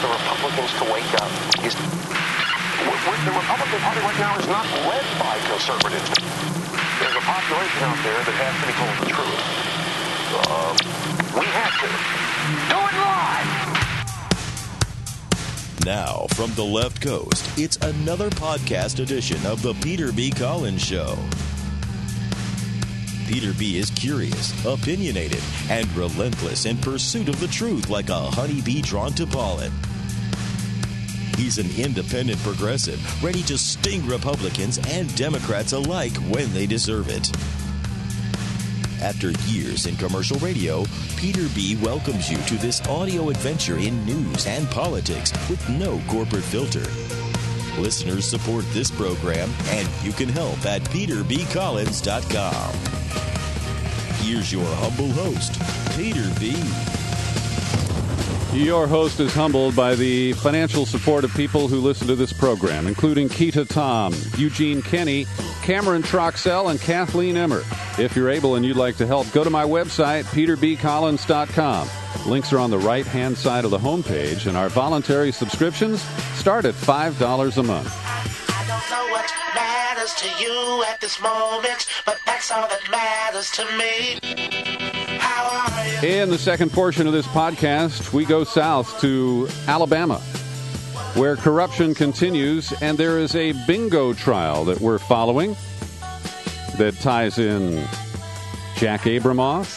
the Republicans to wake up is the Republican Party right now is not led by conservatives. There's a population out there that has to be told the truth. We have to. Do it live! Now, from the left coast, it's another podcast edition of the Peter B. Collins Show. Peter B. is curious, opinionated, and relentless in pursuit of the truth like a honeybee drawn to pollen. He's an independent progressive, ready to sting Republicans and Democrats alike when they deserve it. After years in commercial radio, Peter B. welcomes you to this audio adventure in news and politics with no corporate filter. Listeners support this program, and you can help at peterbcollins.com. Here's your humble host, Peter B. Your host is humbled by the financial support of people who listen to this program, including Keita Tom, Eugene Kenny, Cameron Troxell, and Kathleen Emmer. If you're able and you'd like to help, go to my website, peterbcollins.com. Links are on the right-hand side of the homepage, and our voluntary subscriptions start at $5 a month. I don't know what matters to you at this moment, but that's all that matters to me. How are you? In the second portion of this podcast, we go south to Alabama, where corruption continues, and there is a bingo trial that we're following that ties in Jack Abramoff,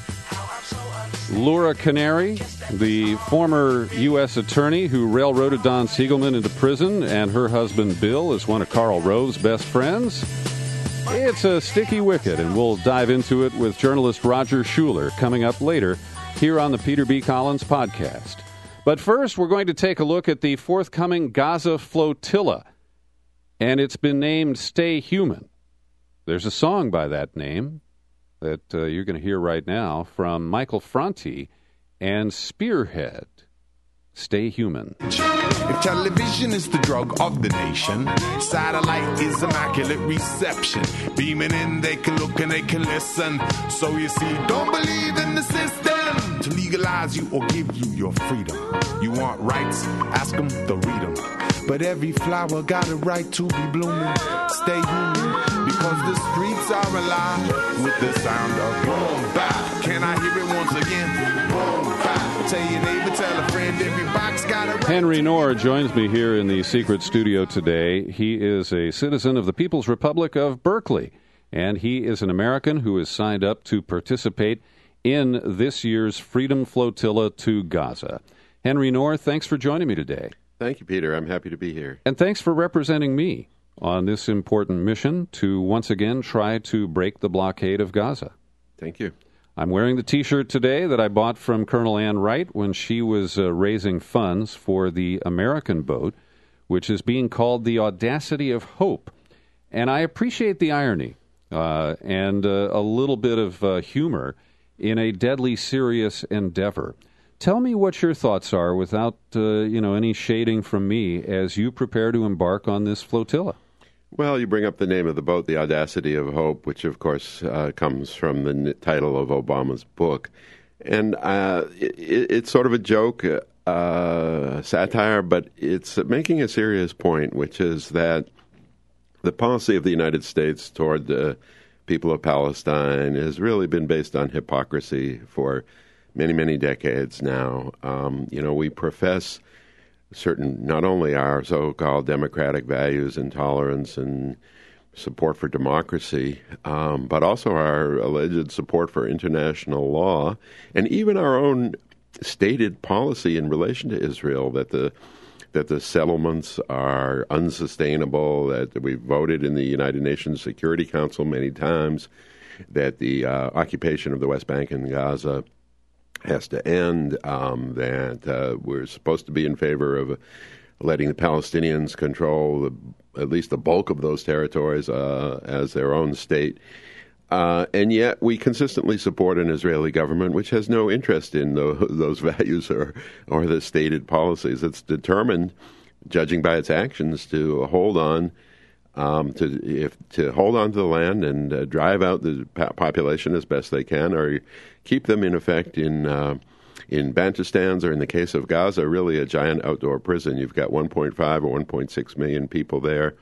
Laura Canary, the former U.S. attorney who railroaded Don Siegelman into prison, and her husband Bill is one of Karl Rove's best friends. It's a sticky wicket, and we'll dive into it with journalist Roger Schuler coming up later here on the Peter B. Collins podcast. But first, we're going to take a look at the forthcoming Gaza flotilla, and it's been named Stay Human. There's a song by that name that you're going to hear right now from Michael Franti and Spearhead. Stay Human. If television is the drug of the nation, satellite is immaculate reception. Beaming in, they can look and they can listen. So you see, don't believe in the system to legalize you or give you your freedom. You want rights? Ask them, they'll read them. But every flower got a right to be blooming. Stay human, because the streets are alive with the sound of boom, bap. Can I hear it once again? Boom, bap. Tell your neighbor, tell a friend, every box got a right. Henry Knorr joins me here in the secret studio today. He is a citizen of the People's Republic of Berkeley, and he is an American who is signed up to participate in this year's Freedom Flotilla to Gaza. Henry Knorr, thanks for joining me today. Thank you, Peter. I'm happy to be here. And thanks for representing me on this important mission to once again try to break the blockade of Gaza. Thank you. I'm wearing the T-shirt today that I bought from Colonel Ann Wright when she was raising funds for the American boat, which is being called the Audacity of Hope. And I appreciate the irony and a little bit of humor in a deadly serious endeavor. Tell me what your thoughts are without, any shading from me as you prepare to embark on this flotilla. Well, you bring up the name of the boat, The Audacity of Hope, which, of course, comes from the title of Obama's book. And it's sort of a joke, satire, but it's making a serious point, which is that the policy of the United States toward the people of Palestine has really been based on hypocrisy for many, many decades now. We profess certain, not only our so-called democratic values and tolerance and support for democracy, but also our alleged support for international law and even our own stated policy in relation to Israel that the settlements are unsustainable, that we voted in the United Nations Security Council many times, that the occupation of the West Bank and Gaza has to end, that we're supposed to be in favor of letting the Palestinians control at least the bulk of those territories as their own state. And yet we consistently support an Israeli government which has no interest in those values or the stated policies. It's determined, judging by its actions, to hold on to hold on to the land and drive out the population as best they can, or keep them in effect in in Bantustans, or in the case of Gaza, really a giant outdoor prison. You've got 1.5 or 1.6 million people there,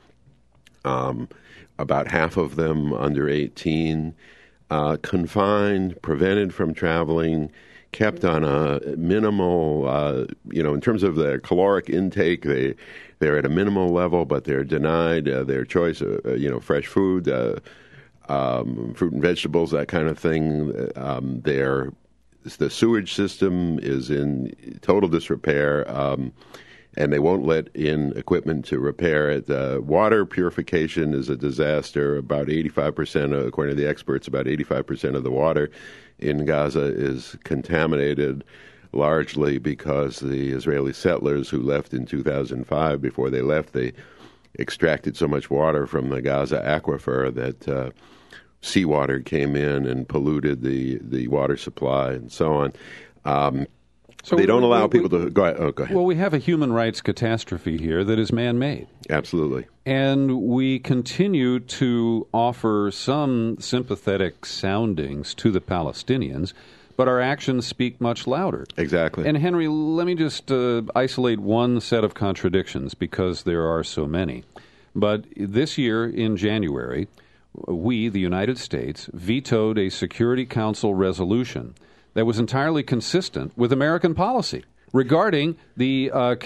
about half of them under 18, confined, prevented from traveling, kept on a minimal, in terms of their caloric intake, they're at a minimal level, but they're denied their choice of, fresh food, fruit and vegetables, that kind of thing. The sewage system is in total disrepair, and they won't let in equipment to repair it. Water purification is a disaster. About 85%, according to the experts, about 85% of the water in Gaza is contaminated, largely because the Israeli settlers who left in 2005, before they left, they extracted so much water from the Gaza aquifer that seawater came in and polluted the water supply and so on. So they don't allow people to go ahead. Oh, go ahead. Well, we have a human rights catastrophe here that is man-made. Absolutely. And we continue to offer some sympathetic soundings to the Palestinians, but our actions speak much louder. Exactly. And Henry, let me just isolate one set of contradictions, because there are so many. But this year in January, we, the United States, vetoed a Security Council resolution that was entirely consistent with American policy regarding the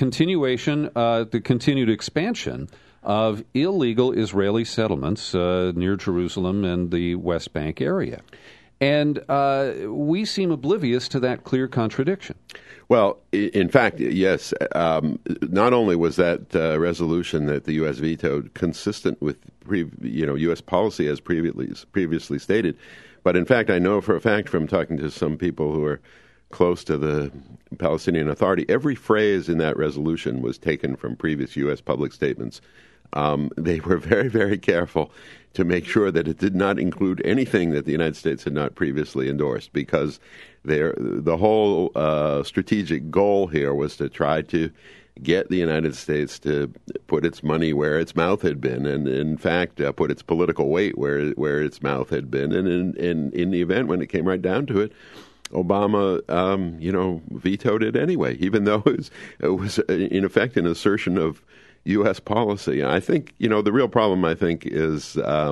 the continued expansion of illegal Israeli settlements near Jerusalem and the West Bank area. And we seem oblivious to that clear contradiction. Well, in fact, yes. Not only was that resolution that the U.S. vetoed consistent with U.S. policy as previously stated, but in fact, I know for a fact from talking to some people who are close to the Palestinian Authority, every phrase in that resolution was taken from previous U.S. public statements. They were very, very careful to make sure that it did not include anything that the United States had not previously endorsed, because the whole strategic goal here was to try to get the United States to put its money where its mouth had been, and in fact put its political weight where its mouth had been. And in the event, when it came right down to it, Obama, vetoed it anyway, even though it was in effect an assertion of U.S. policy. I think, the real problem, is,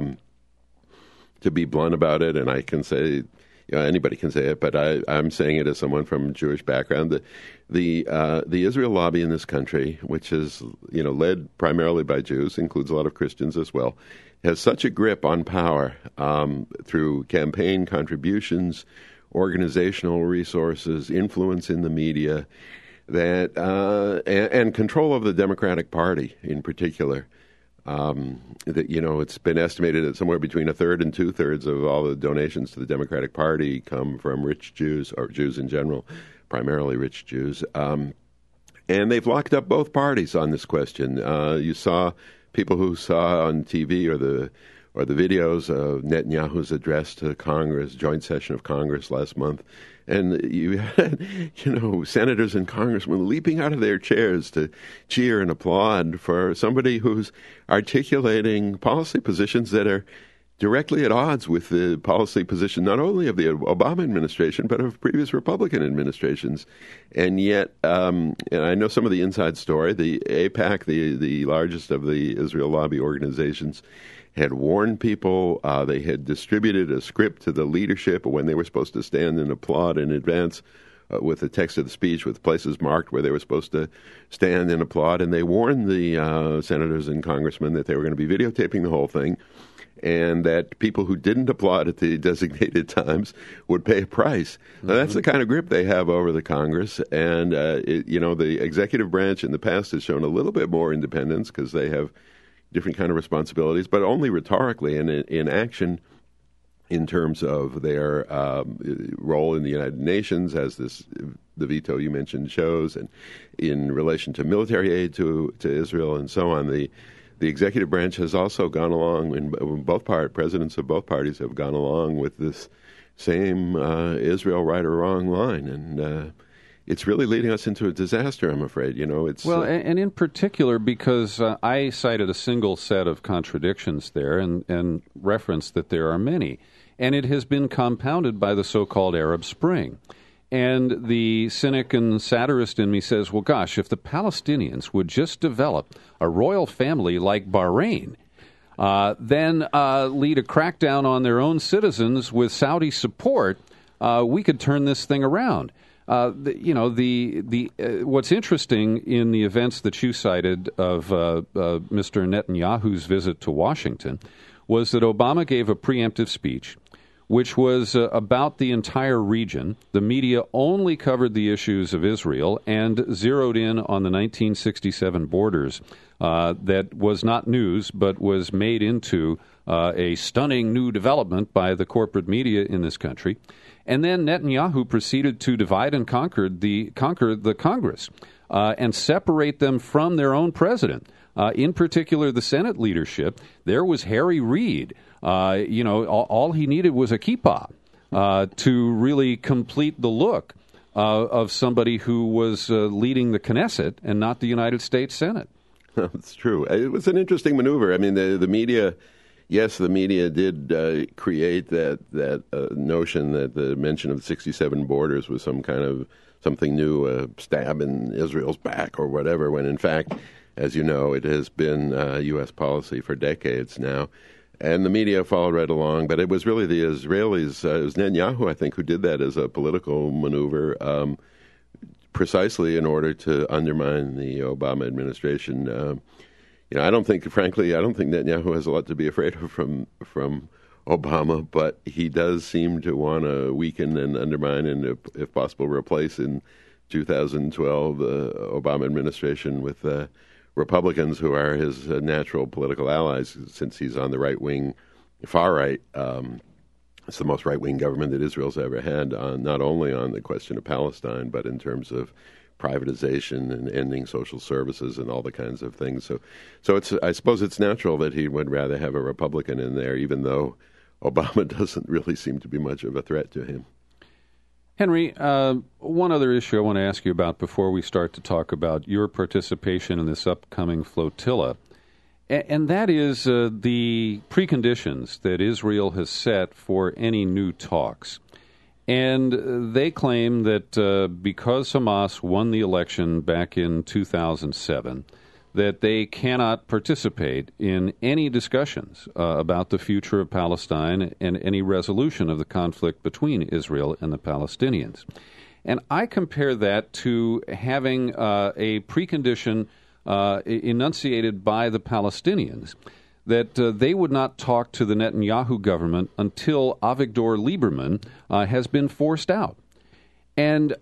to be blunt about it, and I can say, anybody can say it, but I'm saying it as someone from a Jewish background, the Israel lobby in this country, which is, led primarily by Jews, includes a lot of Christians as well, has such a grip on power through campaign contributions, organizational resources, influence in the media, that and control of the Democratic Party in particular. That it's been estimated that somewhere between a third and 2/3 of all the donations to the Democratic Party come from rich Jews, or Jews in general, primarily rich Jews. And they've locked up both parties on this question. You saw people who saw on TV or the videos of Netanyahu's address to Congress, joint session of Congress last month. And you had, senators and congressmen leaping out of their chairs to cheer and applaud for somebody who's articulating policy positions that are directly at odds with the policy position not only of the Obama administration, but of previous Republican administrations. And yet, and I know some of the inside story, the AIPAC, the largest of the Israel lobby organizations, had warned people. They had distributed a script to the leadership when they were supposed to stand and applaud in advance with the text of the speech with places marked where they were supposed to stand and applaud. And they warned the senators and congressmen that they were going to be videotaping the whole thing, and that people who didn't applaud at the designated times would pay a price. Now, that's the kind of grip they have over the Congress. And, the executive branch in the past has shown a little bit more independence because they have different kind of responsibilities, but only rhetorically, and in action in terms of their role in the United Nations, as the veto you mentioned shows, and in relation to military aid to Israel and so on. The executive branch has also gone along, and presidents of both parties have gone along with this same Israel right or wrong line, and it's really leading us into a disaster, I'm afraid. And in particular, because I cited a single set of contradictions there and referenced that there are many. And it has been compounded by the so-called Arab Spring. And the cynic and satirist in me says, well, gosh, if the Palestinians would just develop a royal family like Bahrain, then lead a crackdown on their own citizens with Saudi support, we could turn this thing around. What's interesting in the events that you cited of Mr. Netanyahu's visit to Washington was that Obama gave a preemptive speech, which was about the entire region. The media only covered the issues of Israel and zeroed in on the 1967 borders. That was not news, but was made into a stunning new development by the corporate media in this country. And then Netanyahu proceeded to divide and conquer the Congress and separate them from their own president. In particular, the Senate leadership. There was Harry Reid. All he needed was a kippah to really complete the look of somebody who was leading the Knesset and not the United States Senate. That's true. It was an interesting maneuver. I mean, the media. Yes, the media did create that notion that the mention of 67 borders was some kind of something new, a stab in Israel's back or whatever, when in fact, as you know, it has been U.S. policy for decades now. And the media followed right along, but it was really the Israelis, it was Netanyahu, I think, who did that as a political maneuver, precisely in order to undermine the Obama administration. I don't think Netanyahu has a lot to be afraid of from Obama, but he does seem to want to weaken and undermine and, if possible, replace in 2012 the Obama administration with Republicans who are his natural political allies, since he's on the right wing, far right. It's the most right-wing government that Israel's ever had, not only on the question of Palestine, but in terms of privatization and ending social services and all the kinds of things. So I suppose it's natural that he would rather have a Republican in there, even though Obama doesn't really seem to be much of a threat to him. Henry, one other issue I want to ask you about before we start to talk about your participation in this upcoming flotilla, and that is the preconditions that Israel has set for any new talks. And they claim that because Hamas won the election back in 2007, that they cannot participate in any discussions about the future of Palestine and any resolution of the conflict between Israel and the Palestinians. And I compare that to having a precondition enunciated by the Palestinians that they would not talk to the Netanyahu government until Avigdor Lieberman has been forced out. And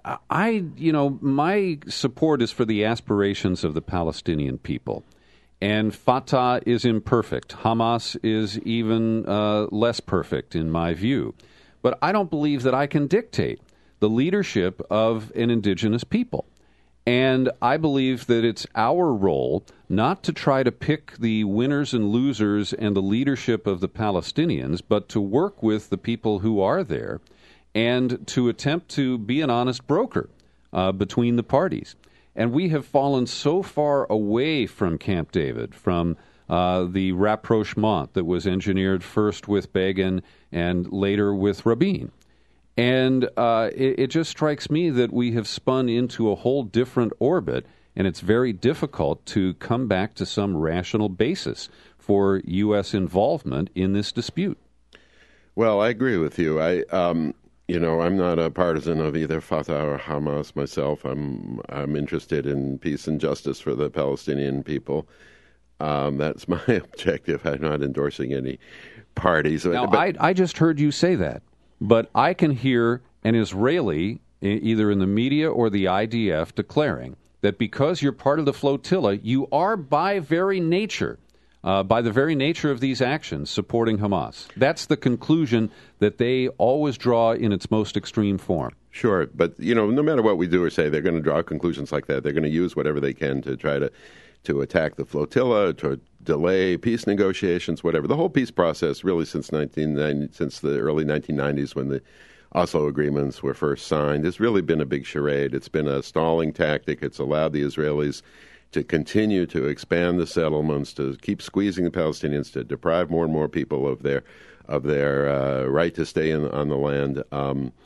my support is for the aspirations of the Palestinian people. And Fatah is imperfect. Hamas is even less perfect, in my view. But I don't believe that I can dictate the leadership of an indigenous people. And I believe that it's our role not to try to pick the winners and losers and the leadership of the Palestinians, but to work with the people who are there and to attempt to be an honest broker between the parties. And we have fallen so far away from Camp David, from the rapprochement that was engineered first with Begin and later with Rabin. And it just strikes me that we have spun into a whole different orbit, and it's very difficult to come back to some rational basis for U.S. involvement in this dispute. Well, I agree with you. I'm not a partisan of either Fatah or Hamas myself. I'm interested in peace and justice for the Palestinian people. That's my objective. I'm not endorsing any parties. Now, I just heard you say that. But I can hear an Israeli, either in the media or the IDF, declaring that because you're part of the flotilla, you are by the very nature of these actions, supporting Hamas. That's the conclusion that they always draw in its most extreme form. Sure, but no matter what we do or say, they're going to draw conclusions like that. They're going to use whatever they can to try to attack the flotilla, to delay peace negotiations, whatever. The whole peace process, really, since the early 1990s, when the Oslo agreements were first signed, has really been a big charade. It's been a stalling tactic. It's allowed the Israelis to continue to expand the settlements, to keep squeezing the Palestinians, to deprive more and more people of their right to stay on the land.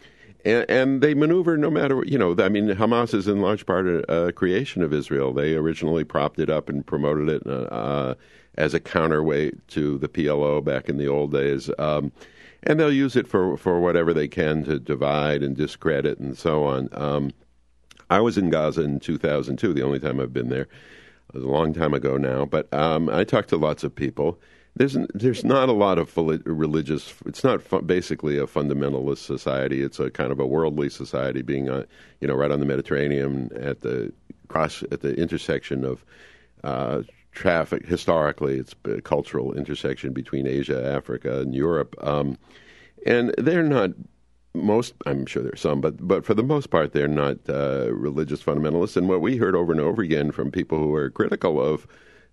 And they maneuver no matter, I mean, Hamas is in large part a creation of Israel. They originally propped it up and promoted it as a counterweight to the PLO back in the old days. And they'll use it for whatever they can to divide and discredit and so on. I was in Gaza in 2002, the only time I've been there. It was a long time ago now, but I talked to lots of people. There's not a lot of religious. It's not basically a fundamentalist society. It's a kind of a worldly society, being right on the Mediterranean at the intersection of traffic. Historically, it's a cultural intersection between Asia, Africa, and Europe. And they're not I'm sure there's some, but for the most part, they're not religious fundamentalists. And what we heard over and over again from people who are critical of,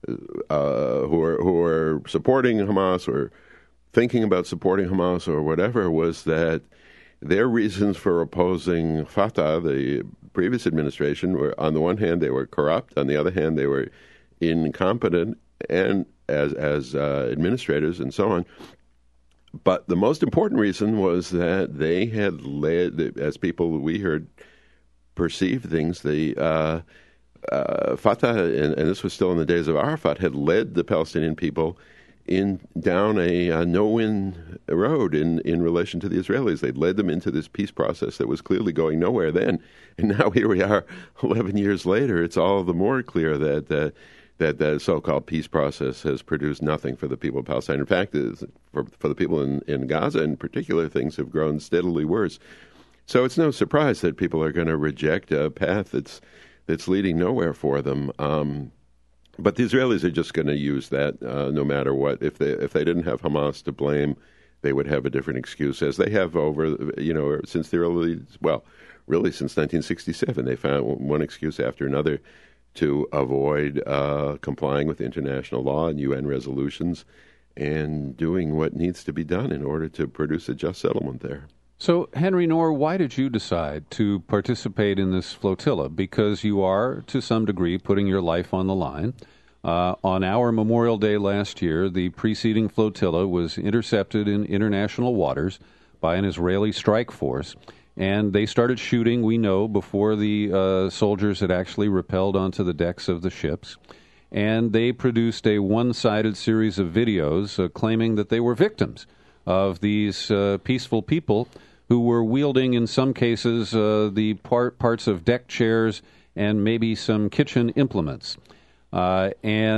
who are supporting Hamas or thinking about supporting Hamas or whatever, was that their reasons for opposing Fatah, the previous administration, were, on the one hand, they were corrupt, on the other hand, they were incompetent and as administrators and so on. But the most important reason was that they had led, as people we heard perceived things, the Fatah, and this was still in the days of Arafat, had led the Palestinian people down a no-win road in relation to the Israelis. They'd led them into this peace process that was clearly going nowhere then. And now here we are 11 years later. It's all the more clear that the so-called peace process has produced nothing for the people of Palestine. In fact, for the people in Gaza in particular, things have grown steadily worse. So it's no surprise that people are going to reject a path that's leading nowhere for them. But the Israelis are just going to use that no matter what. If they didn't have Hamas to blame, they would have a different excuse, as they have since the really since 1967. They found one excuse after another to avoid complying with international law and UN resolutions and doing what needs to be done in order to produce a just settlement there. So, Henry Knorr, why did you decide to participate in this flotilla? Because you are, to some degree, putting your life on the line. On our Memorial Day last year, the preceding flotilla was intercepted in international waters by an Israeli strike force, and they started shooting, we know, before the soldiers had actually rappelled onto the decks of the ships. And they produced a one-sided series of videos claiming that they were victims of these peaceful people who were wielding, in some cases, the parts of deck chairs and maybe some kitchen implements. So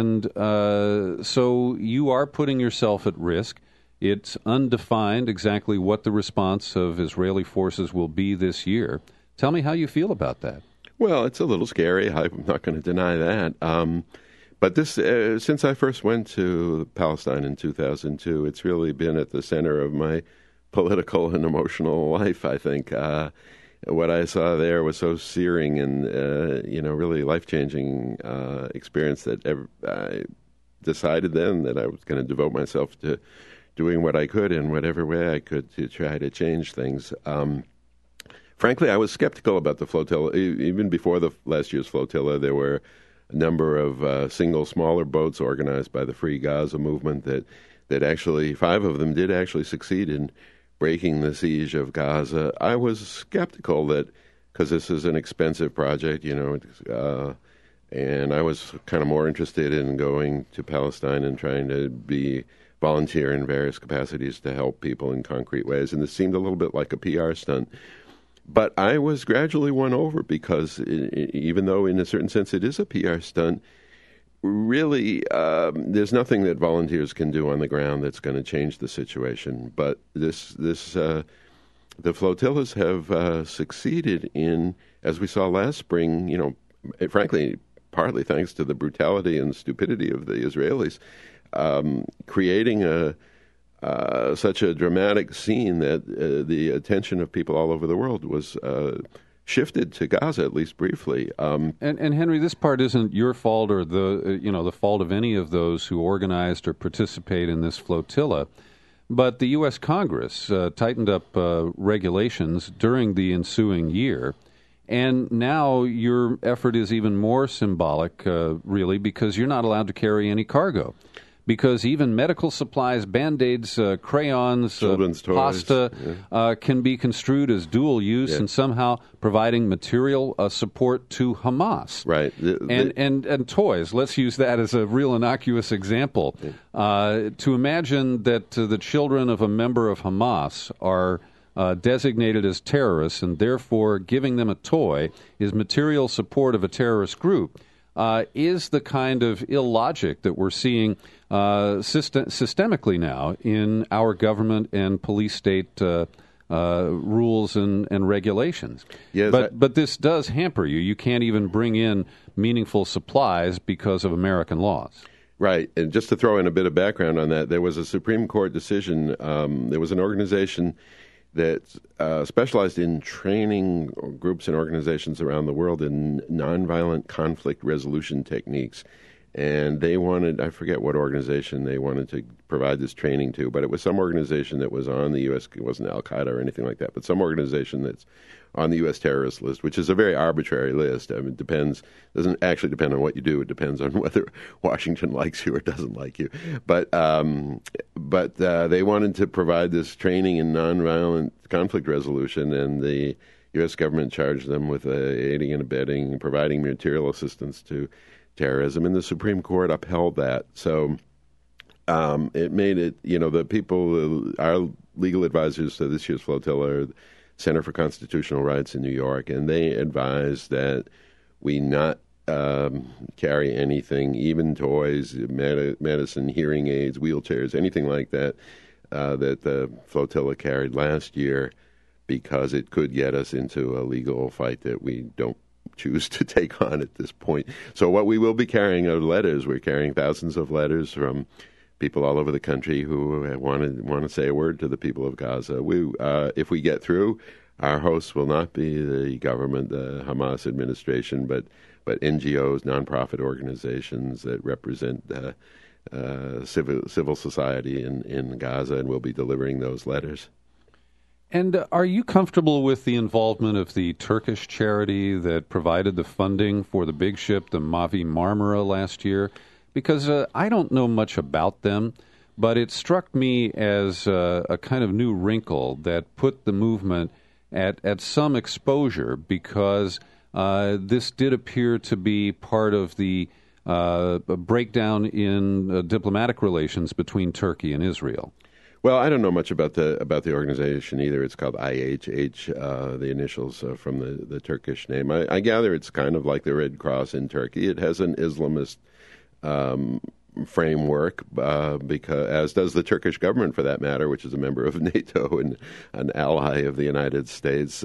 you are putting yourself at risk. It's undefined exactly what the response of Israeli forces will be this year. Tell me how you feel about that. Well, it's a little scary. I'm not going to deny that. But this, since I first went to Palestine in 2002, it's really been at the center of my political and emotional life, I think. What I saw there was so searing and, really life-changing experience that I decided then that I was going to devote myself to doing what I could in whatever way I could to try to change things. Frankly, I was skeptical about the flotilla. Even before the last year's flotilla, there were a number of single smaller boats organized by the Free Gaza movement that actually, 5 of them did actually succeed in breaking the siege of Gaza. I was skeptical that, because this is an expensive project, and I was kind of more interested in going to Palestine and trying to volunteer in various capacities to help people in concrete ways. And this seemed a little bit like a PR stunt. But I was gradually won over because even though in a certain sense it is a PR stunt, really there's nothing that volunteers can do on the ground that's going to change the situation. But the flotillas have succeeded in, as we saw last spring, frankly, partly thanks to the brutality and stupidity of the Israelis, creating such a dramatic scene that the attention of people all over the world was shifted to Gaza, at least briefly. And Henry, this part isn't your fault or the fault of any of those who organized or participate in this flotilla. But the U.S. Congress tightened up regulations during the ensuing year. And now your effort is even more symbolic, really, because you're not allowed to carry any cargo. because even medical supplies, Band-Aids, crayons, children's toys, pasta can be construed as dual use and somehow providing material support to Hamas. Right. And toys. Let's use that as a real innocuous example. To imagine that the children of a member of Hamas are designated as terrorists, and therefore giving them a toy is material support of a terrorist group, is the kind of illogic that we're seeing systemically now in our government and police state rules and regulations. Yes, but this does hamper you. You can't even bring in meaningful supplies because of American laws. Right. And just to throw in a bit of background on that, there was a Supreme Court decision. There was an organization that specialized in training groups and organizations around the world in nonviolent conflict resolution techniques. And they wanted, I forget what organization they wanted to provide this training to, but it was some organization that was on the U.S., it wasn't Al-Qaeda or anything like that, but some organization that's on the U.S. terrorist list, which is a very arbitrary list. I mean, it doesn't actually depend on what you do. It depends on whether Washington likes you or doesn't like you. But they wanted to provide this training in nonviolent conflict resolution, and the U.S. government charged them with aiding and abetting and providing material assistance to terrorism, and the Supreme Court upheld that. So it made it, the people, our legal advisors to this year's flotilla, Center for Constitutional Rights in New York, and they advised that we not carry anything, even toys, medicine, hearing aids, wheelchairs, anything like that, that the flotilla carried last year, because it could get us into a legal fight that we don't choose to take on at this point. So what we will be carrying are letters. We're carrying thousands of letters from people all over the country who want to say a word to the people of Gaza. If we get through, our hosts will not be the government, the Hamas administration, but NGOs, nonprofit organizations that represent civil society in Gaza, and we'll be delivering those letters. And are you comfortable with the involvement of the Turkish charity that provided the funding for the big ship, the Mavi Marmara, last year? Because I don't know much about them, but it struck me as a kind of new wrinkle that put the movement at some exposure, because this did appear to be part of the breakdown in diplomatic relations between Turkey and Israel. Well, I don't know much about the organization either. It's called IHH, the initials from the Turkish name. I gather it's kind of like the Red Cross in Turkey. It has an Islamist framework, because, as does the Turkish government, for that matter, which is a member of NATO and an ally of the United States.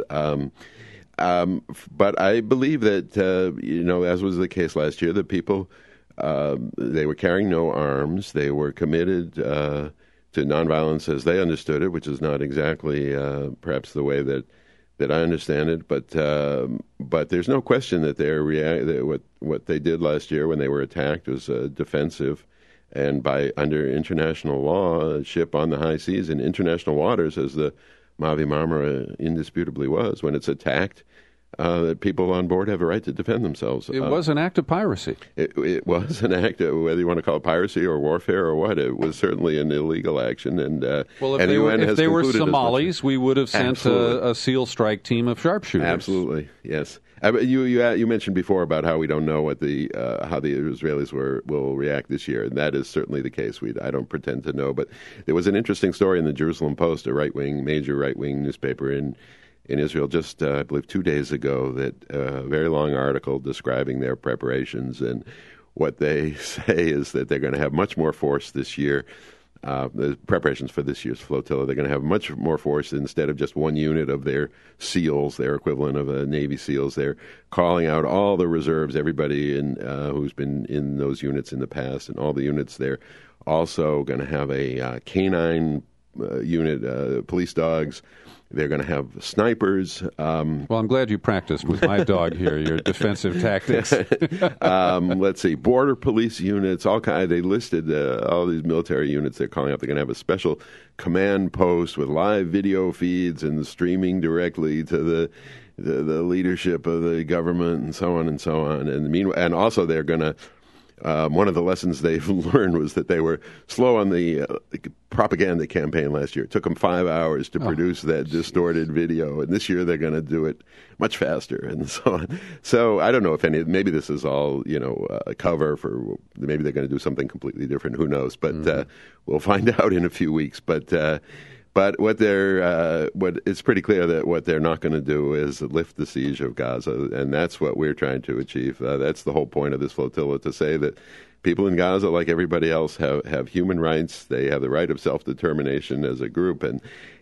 But I believe that, as was the case last year, the people, they were carrying no arms. They were committed to nonviolence as they understood it, which is not exactly perhaps the way that I understand it. But there's no question that what they did last year when they were attacked was defensive, and under international law, a ship on the high seas in international waters, as the Mavi Marmara indisputably was, when it's attacked, that people on board have a right to defend themselves. It was an act of piracy. It was an act of, whether you want to call it piracy or warfare or what, it was certainly an illegal action. And if they were Somalis, we would have sent a SEAL strike team of sharpshooters. Absolutely, yes. You mentioned before about how we don't know what how the Israelis will react this year, and that is certainly the case. I don't pretend to know, but there was an interesting story in the Jerusalem Post, a major right-wing newspaper in Israel, just, I believe, 2 days ago, that a very long article describing their preparations, and what they say is that they're going to have much more force this year. The preparations for this year's flotilla, they're going to have much more force. Instead of just one unit of their SEALs, their equivalent of Navy SEALs. They're calling out all the reserves, everybody who's been in those units in the past, and all the units. They're also going to have a canine unit, police dogs. They're going to have snipers. Well, I'm glad you practiced with my dog here, your defensive tactics. Let's see, border police units, all kind. They listed all these military units they're calling up. They're going to have a special command post with live video feeds and streaming directly to the leadership of the government, and so on and so on. And also they're going to one of the lessons they've learned was that they were slow on the propaganda campaign last year. It took them 5 hours to produce that distorted video, and this year they're going to do it much faster, and so on. So I don't know if maybe this is all a cover for, maybe they're going to do something completely different. Who knows? But we'll find out in a few weeks. But what it's pretty clear that what they're not going to do is lift the siege of Gaza, and that's what we're trying to achieve. That's the whole point of this flotilla, to say that people in Gaza, like everybody else, have human rights. They have the right of self-determination as a group, and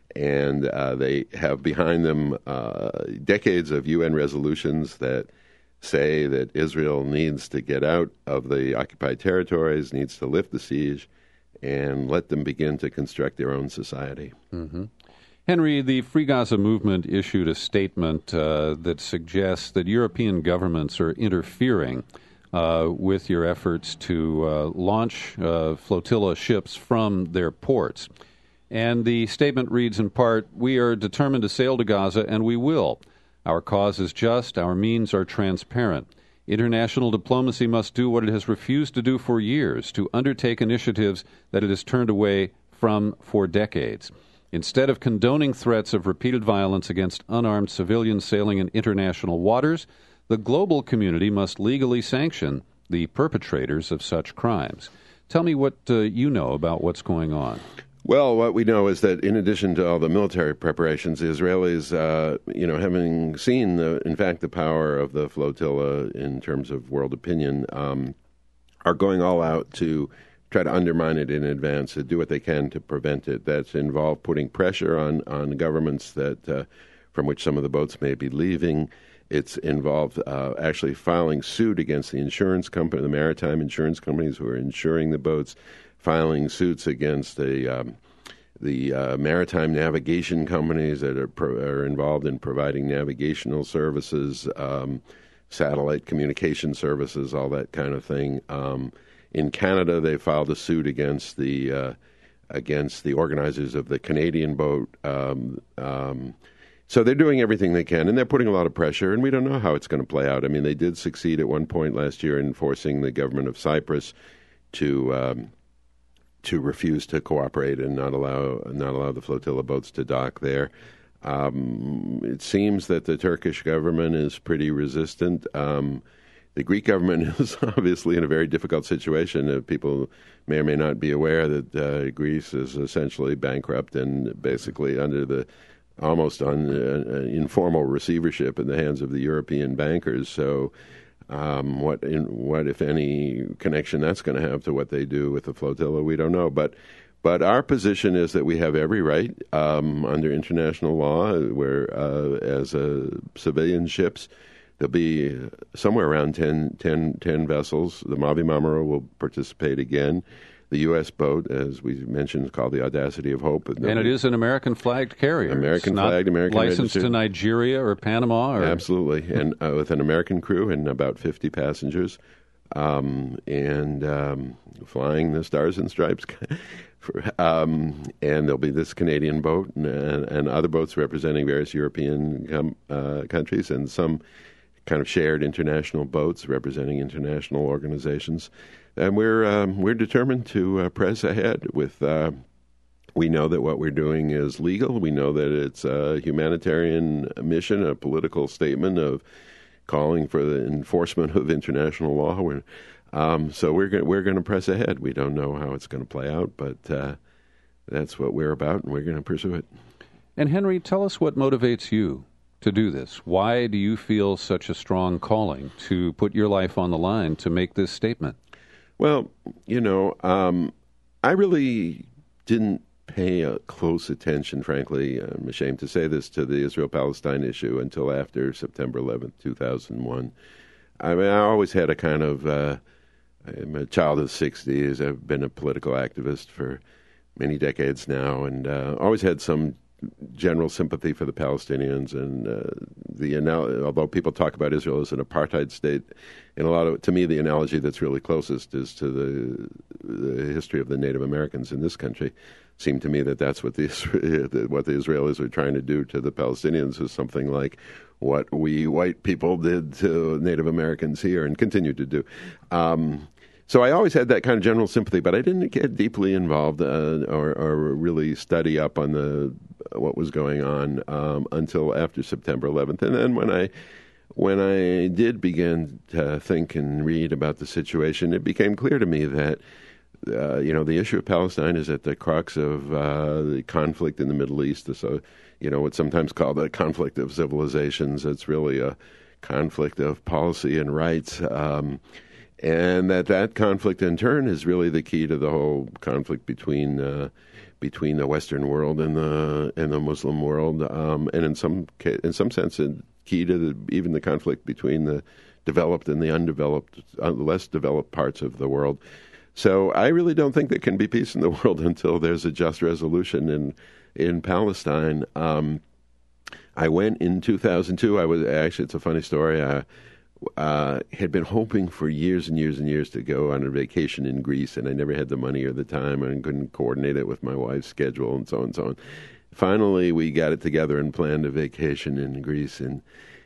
they have behind them decades of UN resolutions that say that Israel needs to get out of the occupied territories, needs to lift the siege, and let them begin to construct their own society. Mm-hmm. Henry, the Free Gaza movement issued a statement that suggests that European governments are interfering with your efforts to launch flotilla ships from their ports. And the statement reads in part, "We are determined to sail to Gaza, and we will. Our cause is just, our means are transparent. International diplomacy must do what it has refused to do for years, to undertake initiatives that it has turned away from for decades. Instead of condoning threats of repeated violence against unarmed civilians sailing in international waters, the global community must legally sanction the perpetrators of such crimes." Tell me what you know about what's going on. Well, what we know is that in addition to all the military preparations, the Israelis, having seen, in fact, the power of the flotilla in terms of world opinion, are going all out to try to undermine it in advance, to do what they can to prevent it. That's involved putting pressure on governments that from which some of the boats may be leaving. It's involved actually filing suit against the insurance company, the maritime insurance companies who are insuring the boats, filing suits against the maritime navigation companies that are involved in providing navigational services, satellite communication services, all that kind of thing. In Canada, they filed a suit against the organizers of the Canadian boat. So they're doing everything they can, and they're putting a lot of pressure, and we don't know how it's going to play out. I mean, they did succeed at one point last year in forcing the government of Cyprus to refuse to cooperate and not allow the flotilla boats to dock there. It seems that the Turkish government is pretty resistant. The Greek government is obviously in a very difficult situation. People may or may not be aware that Greece is essentially bankrupt and basically under almost on informal receivership in the hands of the European bankers. So what if any connection that's going to have to what they do with the flotilla, we don't know. But our position is that we have every right under international law, where as civilian ships, there'll be somewhere around 10 vessels. The Mavi Marmara will participate again. The U.S. boat, as we mentioned, is called the Audacity of Hope. And it is an American-flagged carrier. American-flagged, American licensed registered. To Nigeria or Panama? Absolutely, and with an American crew and about 50 passengers, and flying the Stars and Stripes. And there'll be this Canadian boat and other boats representing various European countries, and some kind of shared international boats representing international organizations. And we're determined to press ahead with. We know that what we're doing is legal. We know that it's a humanitarian mission, a political statement of calling for the enforcement of international law. So we're going to press ahead. We don't know how it's going to play out, but that's what we're about, and we're going to pursue it. And Henry, tell us what motivates you to do this. Why do you feel such a strong calling to put your life on the line to make this statement? Well, I really didn't pay close attention, frankly, I'm ashamed to say this, to the Israel-Palestine issue until after September 11th, 2001. I mean, I always had a kind of, I'm a child of the 60s. I've been a political activist for many decades now, and always had some general sympathy for the Palestinians, and although people talk about Israel as an apartheid state, to me, the analogy that's really closest is to the history of the Native Americans in this country. It seemed to me that's what the Israelis were trying to do to the Palestinians was something like what we white people did to Native Americans here and continue to do. So I always had that kind of general sympathy, but I didn't get deeply involved or really study up on what was going on until after September 11th. And then when I did begin to think and read about the situation, it became clear to me that the issue of Palestine is at the crux of the conflict in the Middle East. So, what's sometimes called a conflict of civilizations. It's really a conflict of policy and rights. And that conflict, in turn, is really the key to the whole conflict between the Western world and the Muslim world, and in some sense, key to even the conflict between the developed and the undeveloped, less developed parts of the world. So I really don't think there can be peace in the world until there's a just resolution in Palestine. I went in 2002. It's a funny story. Had been hoping for years and years and years to go on a vacation in Greece, and I never had the money or the time, and couldn't coordinate it with my wife's schedule, and so on and so on. Finally, we got it together and planned a vacation in Greece in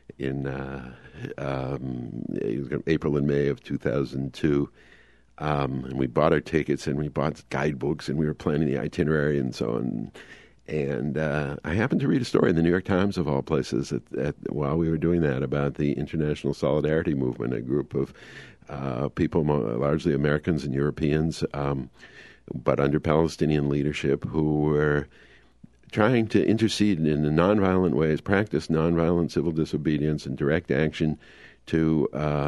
April and May of 2002. And we bought our tickets and we bought guidebooks and we were planning the itinerary and so on. And I happened to read a story in the New York Times, of all places, while we were doing that, about the International Solidarity Movement, a group of people, largely Americans and Europeans, but under Palestinian leadership, who were trying to intercede in nonviolent ways, practice nonviolent civil disobedience and direct action to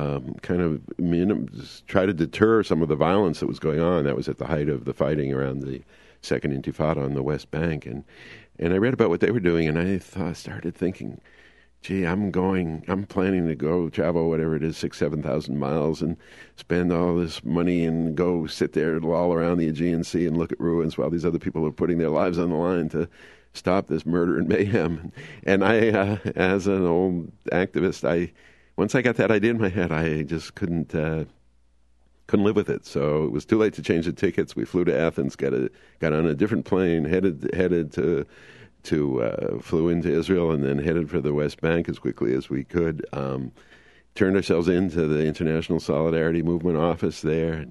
try to deter some of the violence that was going on. That was at the height of the fighting around the Second Intifada on the West Bank. And I read about what they were doing, and I started thinking, gee, I'm planning to go travel, whatever it is, 7,000 miles and spend all this money and go sit there all around the Aegean Sea and look at ruins while these other people are putting their lives on the line to stop this murder and mayhem. And I, as an old activist, once I got that idea in my head, I just couldn't live with it. So it was too late to change the tickets. We flew to Athens, got on a different plane, flew into Israel, and then headed for the West Bank as quickly as we could. Turned ourselves into the International Solidarity Movement office there,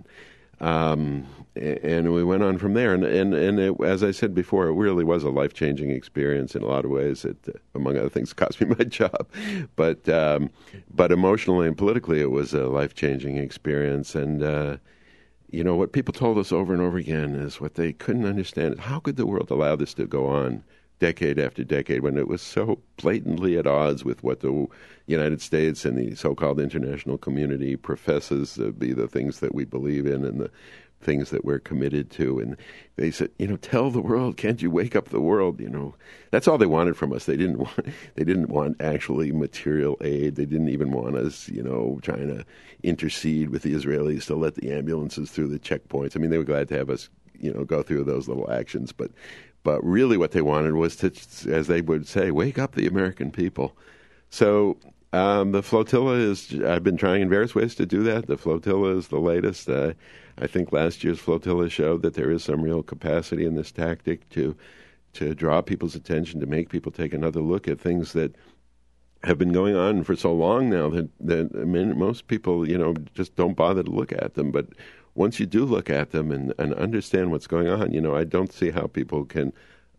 and we went on from there. And it, as I said before, it really was a life-changing experience in a lot of ways. It, among other things, cost me my job, but emotionally and politically, it was a life-changing experience. And what people told us over and over again is what they couldn't understand: how could the world allow this to go on decade after decade when it was so blatantly at odds with what the United States and the so-called international community professes to be the things that we believe in and the things that we're committed to. And they said, tell the world, can't you wake up the world? That's all they wanted from us. They didn't want actually material aid. They didn't even want us, trying to intercede with the Israelis to let the ambulances through the checkpoints. I mean, they were glad to have us, go through those little actions, but really what they wanted was to, as they would say, wake up the American people. So the flotilla I've been trying in various ways to do that. The flotilla is the latest. I think last year's flotilla showed that there is some real capacity in this tactic to draw people's attention, to make people take another look at things that have been going on for so long now that most people, just don't bother to look at them. But once you do look at them and understand what's going on, I don't see how people can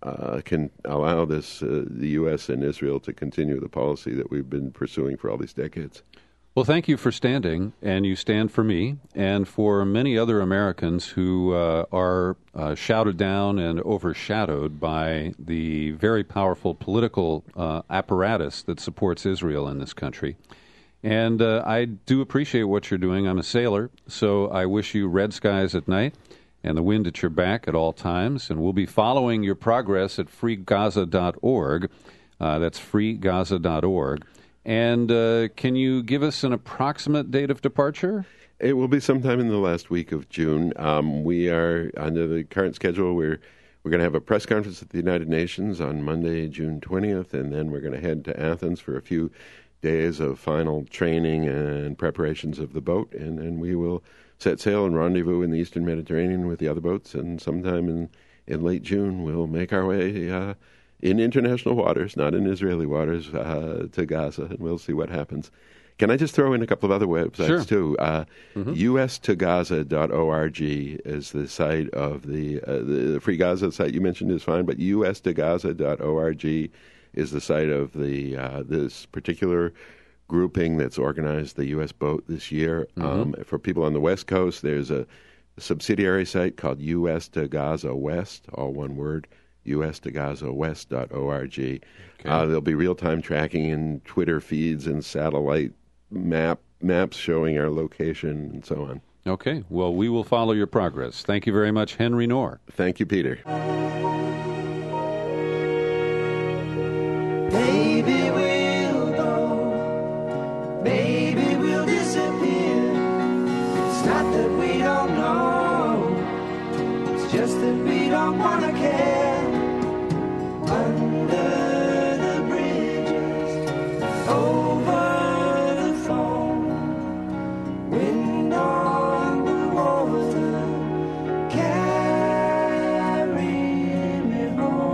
allow the U.S. and Israel to continue the policy that we've been pursuing for all these decades. Well, thank you for standing, and you stand for me and for many other Americans who are shouted down and overshadowed by the very powerful political apparatus that supports Israel in this country. And I do appreciate what you're doing. I'm a sailor, so I wish you red skies at night and the wind at your back at all times. And we'll be following your progress at freegaza.org. That's freegaza.org. And can you give us an approximate date of departure? It will be sometime in the last week of June. We are, under the current schedule, we're going to have a press conference at the United Nations on Monday, June 20th, and then we're going to head to Athens for a few days of final training and preparations of the boat, and then we will set sail and rendezvous in the Eastern Mediterranean with the other boats, and sometime in late June we'll make our way in international waters, not in Israeli waters, to Gaza, and we'll see what happens. Can I just throw in a couple of other websites, Sure. too? USTogaza.org is the site of the Free Gaza site you mentioned is fine, but USTogaza.org is the site of the this particular grouping that's organized the U.S. boat this year. For people on the West Coast, there's a subsidiary site called US-to-Gaza West, all one word, US-to-GazaWest.org. Okay. There'll be real-time tracking and Twitter feeds and satellite maps showing our location and so on. Okay. Well, we will follow your progress. Thank you very much, Henry Knorr. Thank you, Peter. Maybe we'll go, maybe we'll disappear. It's not that we don't know, it's just that we don't want to care. Under the bridges, over the phone, wind on the water, carry me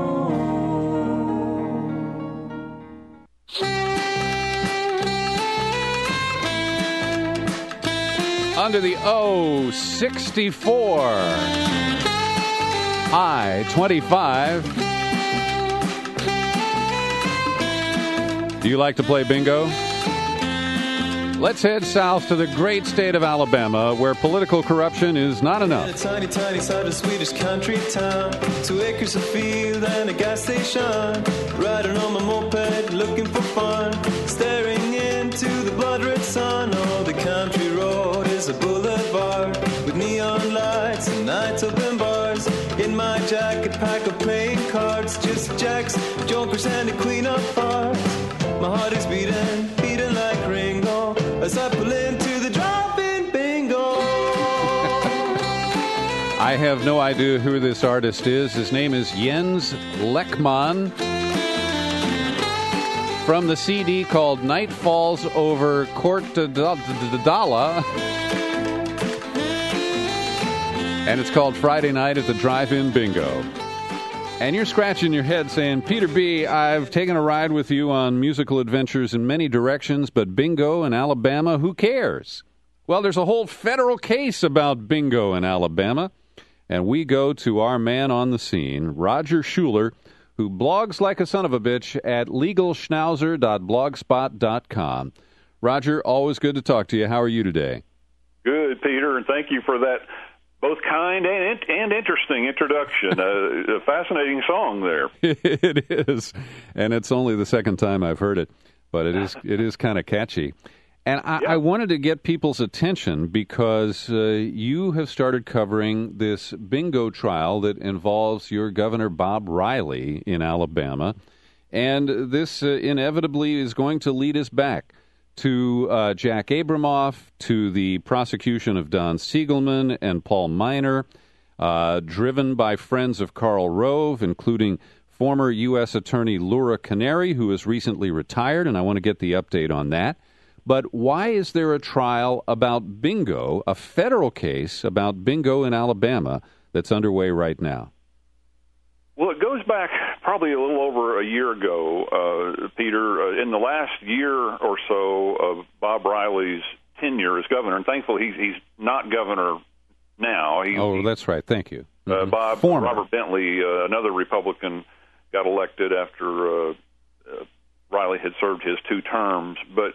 home. Under the O64, I-25. Do you like to play bingo? Let's head south to the great state of Alabama, where political corruption is not enough. In a tiny, tiny side of Swedish country town, 2 acres of field and a gas station. Riding on my moped, looking for fun, staring into the blood red sun. Oh, the country road is a boulevard with neon lights and night open bars. In my jacket pack of playing cards, just jacks, jokers, and a queen of hearts. My heart is beating, beating like Ringo, as I pull into the drop-in bingo. I have no idea who this artist is. His name is Jens Lekman. From the CD called Night Falls Over Kortedala. And it's called Friday Night at the Drive-In Bingo. And you're scratching your head saying, Peter B., I've taken a ride with you on musical adventures in many directions, but bingo in Alabama, who cares? Well, there's a whole federal case about bingo in Alabama. And we go to our man on the scene, Roger Schuler, who blogs like a son of a bitch at legalschnauzer.blogspot.com. Roger, always good to talk to you. How are you today? Good, Peter, and thank you for that both kind and interesting introduction. A fascinating song there. It is, and it's only the second time I've heard it, but it is kind of catchy. And I wanted to get people's attention because you have started covering this bingo trial that involves your Governor Bob Riley in Alabama, and this inevitably is going to lead us back to Jack Abramoff, to the prosecution of Don Siegelman and Paul Miner, driven by friends of Karl Rove, including former U.S. Attorney Laura Canary, who has recently retired, and I want to get the update on that. But why is there a trial about bingo, a federal case about bingo in Alabama that's underway right now? Well, it goes back probably a little over a year ago, Peter. In the last year or so of Bob Riley's tenure as governor, and thankfully he's not governor now. That's right. Thank you. Robert Bentley, another Republican, got elected after Riley had served his 2 terms. But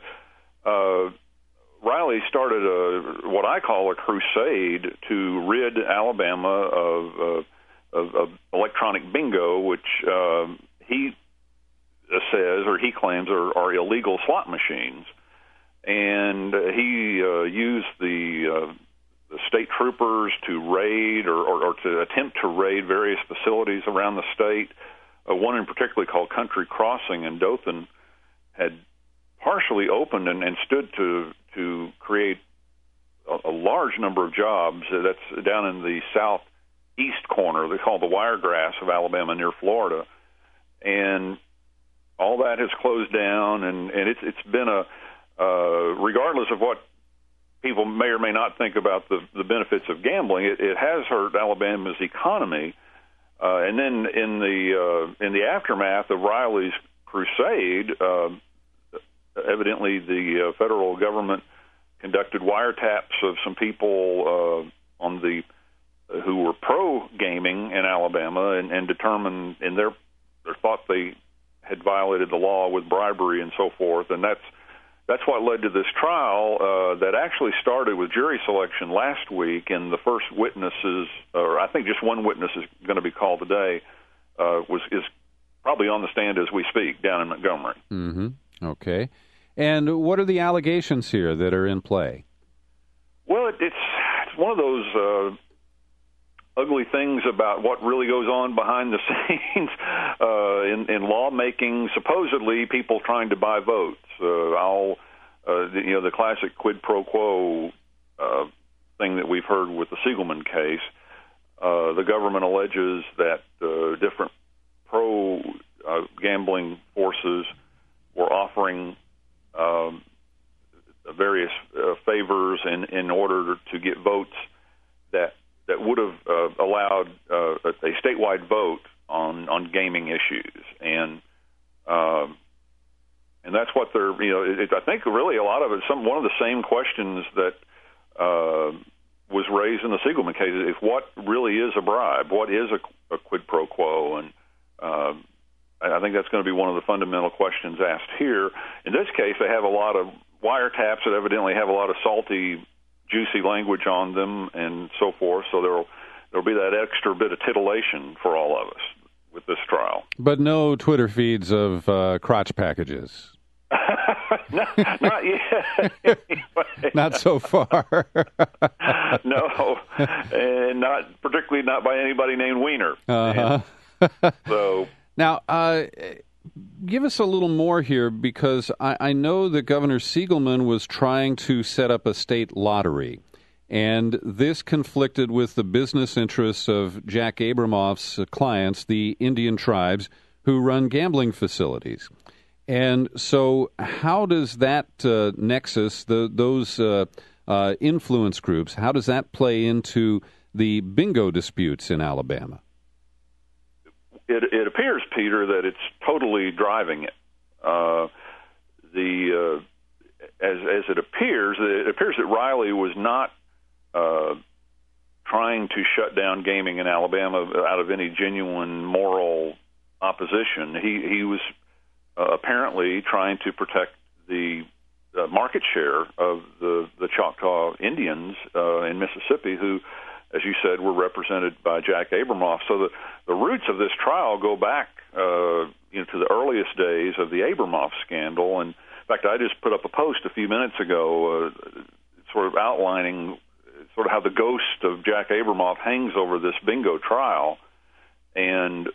Riley started what I call a crusade to rid Alabama of electronic bingo, which he says, or he claims, are illegal slot machines. And he used the state troopers to raid or to attempt to raid various facilities around the state. One in particular called Country Crossing in Dothan had partially opened and stood to create a large number of jobs. That's down in the southeast corner. They call the Wiregrass of Alabama near Florida. And all that has closed down, and it's been regardless of what people may or may not think about the benefits of gambling, it has hurt Alabama's economy. And then in the aftermath of Riley's crusade, evidently the federal government conducted wiretaps of some people on the who were pro-gaming in Alabama and determined in their thought they had violated the law with bribery and so forth, and that's what led to this trial that actually started with jury selection last week, and the first witnesses, or I think just one witness is going to be called today, is probably on the stand as we speak down in Montgomery. Mm-hmm. Okay. And what are the allegations here that are in play? Well, it's one of those ugly things about what really goes on behind the scenes in lawmaking. Supposedly, people trying to buy votes. The classic quid pro quo thing that we've heard with the Siegelman case. The government alleges that different pro-gambling forces were offering various favors in order to get votes that would have allowed a statewide vote on gaming issues, and that's what they're. I think really a lot of it. One of the same questions that was raised in the Siegelman case is what really is a bribe, what is a quid pro quo, and I think that's going to be one of the fundamental questions asked here. In this case, they have a lot of wiretaps that evidently have a lot of salty, juicy language on them and so forth, so there'll be that extra bit of titillation for all of us with this trial. But no Twitter feeds of crotch packages. Not yet. Not so far. No, and particularly not by anybody named Wiener. So now, give us a little more here, because I know that Governor Siegelman was trying to set up a state lottery, and this conflicted with the business interests of Jack Abramoff's clients, the Indian tribes who run gambling facilities. And so how does that nexus, those influence groups, how does that play into the bingo disputes in Alabama? It appears, Peter, that it's totally driving it. As it appears that Riley was not trying to shut down gaming in Alabama out of any genuine moral opposition. He was apparently trying to protect the market share of the Choctaw Indians in Mississippi, who, as you said, were represented by Jack Abramoff. So the roots of this trial go back to the earliest days of the Abramoff scandal. And in fact, I just put up a post a few minutes ago sort of outlining sort of how the ghost of Jack Abramoff hangs over this bingo trial. And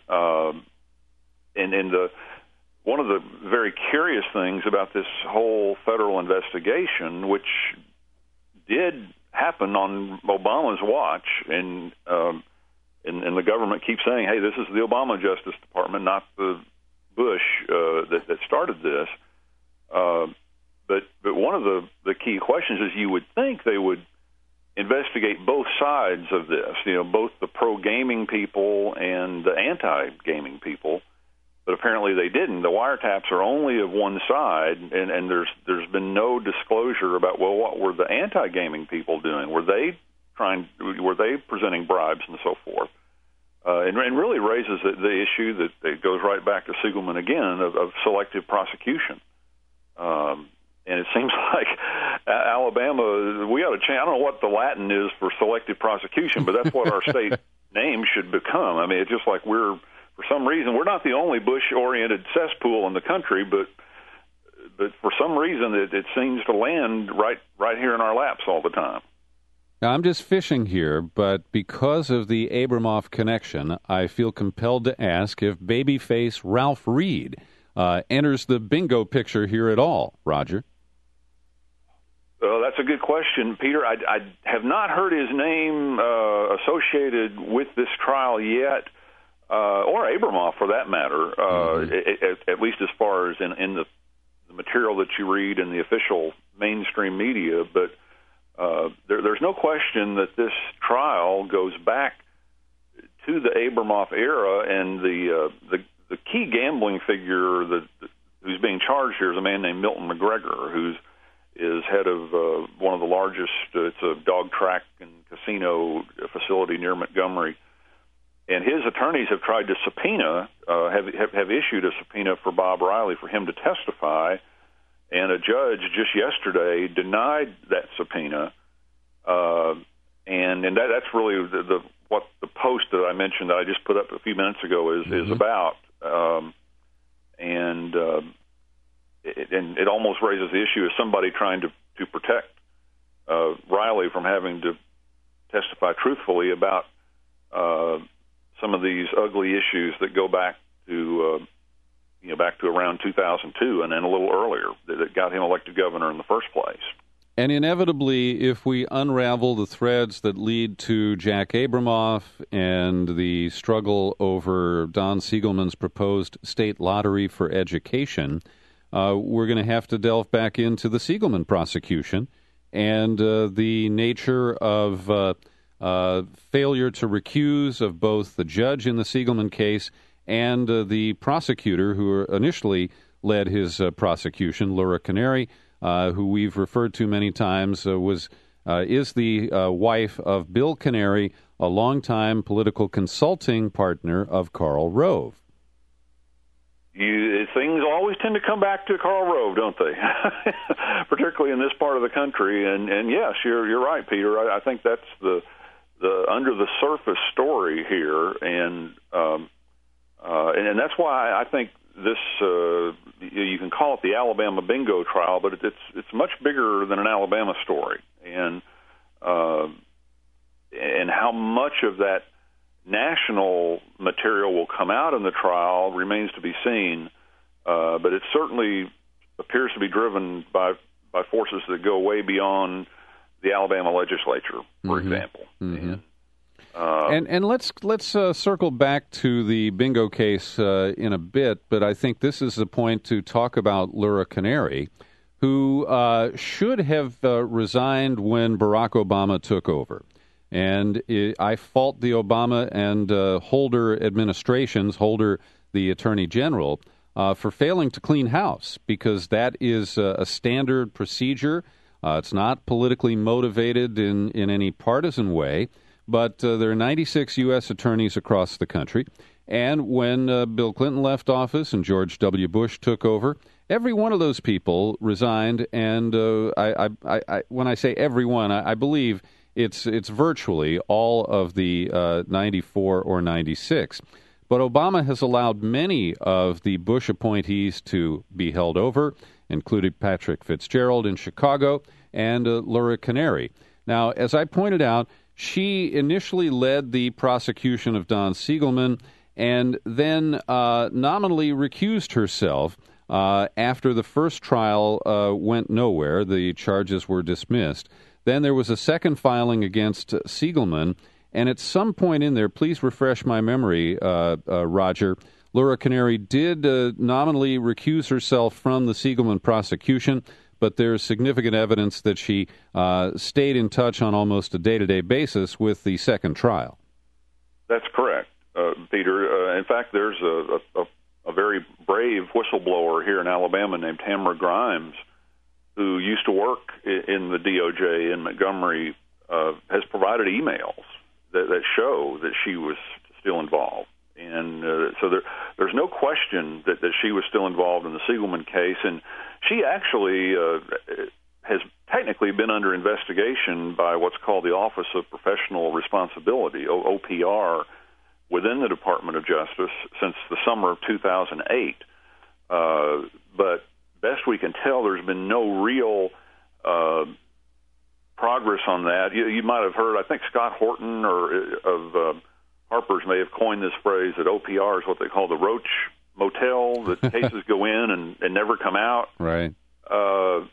one of the very curious things about this whole federal investigation, which did happen on Obama's watch, and the government keeps saying, hey, this is the Obama Justice Department, not the Bush that started this. But one of the key questions is you would think they would investigate both sides of this, both the pro-gaming people and the anti-gaming people. But apparently they didn't. The wiretaps are only of one side, and there's been no disclosure about, well, what were the anti-gaming people doing? Were they presenting bribes and so forth? And really raises the issue that goes right back to Siegelman again of selective prosecution. And it seems like Alabama, we ought to change. I don't know what the Latin is for selective prosecution, but that's what our state name should become. I mean, it's just like for some reason, we're not the only Bush-oriented cesspool in the country, but for some reason it seems to land right here in our laps all the time. Now, I'm just fishing here, but because of the Abramoff connection, I feel compelled to ask if babyface Ralph Reed enters the bingo picture here at all, Roger. That's a good question, Peter. I have not heard his name associated with this trial yet. Or Abramoff, for that matter, at least as far as in the material that you read in the official mainstream media. But there's no question that this trial goes back to the Abramoff era, and the key gambling figure, the who's being charged here is a man named Milton McGregor, who is head of one of the largest. It's a dog track and casino facility near Montgomery. And his attorneys have tried to subpoena, have issued a subpoena for Bob Riley for him to testify, and a judge just yesterday denied that subpoena. And that's really what the post that I mentioned that I just put up a few minutes ago is about. And it almost raises the issue of somebody trying to protect Riley from having to testify truthfully about some of these ugly issues that go back to back to around 2002 and then a little earlier that got him elected governor in the first place. And inevitably, if we unravel the threads that lead to Jack Abramoff and the struggle over Don Siegelman's proposed state lottery for education, we're going to have to delve back into the Siegelman prosecution and the nature of failure to recuse of both the judge in the Siegelman case and the prosecutor who initially led his prosecution, Laura Canary, who we've referred to many times, is the wife of Bill Canary, a longtime political consulting partner of Karl Rove. Things always tend to come back to Karl Rove, don't they? Particularly in this part of the country. And yes, you're right, Peter. I think that's the under the surface story here, and that's why I think this you can call it the Alabama bingo trial, but it's much bigger than an Alabama story, and how much of that national material will come out in the trial remains to be seen. But it certainly appears to be driven by forces that go way beyond the Alabama legislature, for example. And let's circle back to the bingo case in a bit, but I think this is the point to talk about Laura Canary, who should have resigned when Barack Obama took over. And I fault the Obama and Holder administrations, Holder the Attorney General, for failing to clean house, because that is a standard procedure. It's not politically motivated in any partisan way, but there are 96 U.S. attorneys across the country. And when Bill Clinton left office and George W. Bush took over, every one of those people resigned. And I when I say every one, I believe it's virtually all of the 94 or 96. But Obama has allowed many of the Bush appointees to be held over, including Patrick Fitzgerald in Chicago and Laura Canary. Now, as I pointed out, she initially led the prosecution of Don Siegelman and then nominally recused herself after the first trial went nowhere. The charges were dismissed. Then there was a second filing against Siegelman, and at some point in there, please refresh my memory, Roger, Laura Canary did nominally recuse herself from the Siegelman prosecution, but there's significant evidence that she stayed in touch on almost a day-to-day basis with the second trial. That's correct, Peter. In fact, there's a very brave whistleblower here in Alabama named Tamara Grimes, who used to work in the DOJ in Montgomery, has provided emails that show that she was still involved. And so there's no question that she was still involved in the Siegelman case. And she actually has technically been under investigation by what's called the Office of Professional Responsibility, OPR, within the Department of Justice since the summer of 2008. But best we can tell, there's been no real progress on that. You might have heard, I think Scott Horton of Harper's may have coined this phrase that OPR is what they call the Roach Motel, that cases go in and never come out. Right. But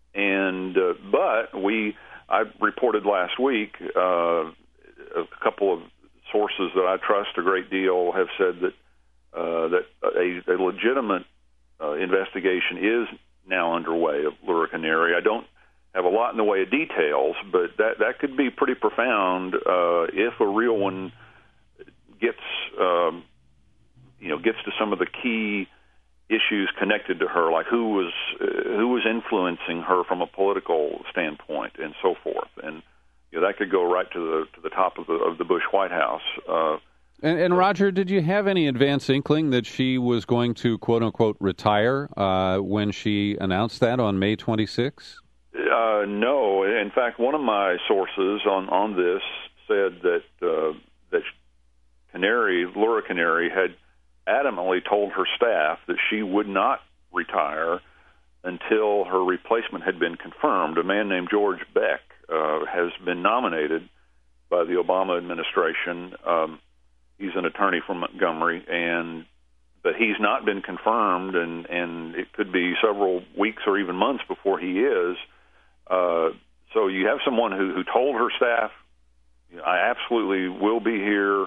I reported last week, a couple of sources that I trust a great deal have said that a legitimate investigation is now underway of Laura Canary. I don't have a lot in the way of details, but that could be pretty profound if a real one gets to some of the key issues connected to her, like who was influencing her from a political standpoint, and so forth. And that could go right to the top of the Bush White House. And Roger, did you have any advance inkling that she was going to quote unquote retire when she announced that on May 26? No. In fact, one of my sources on this said that Laura Canary had adamantly told her staff that she would not retire until her replacement had been confirmed. A man named George Beck has been nominated by the Obama administration. He's an attorney from Montgomery, but he's not been confirmed, and it could be several weeks or even months before he is. So you have someone who told her staff, I absolutely will be here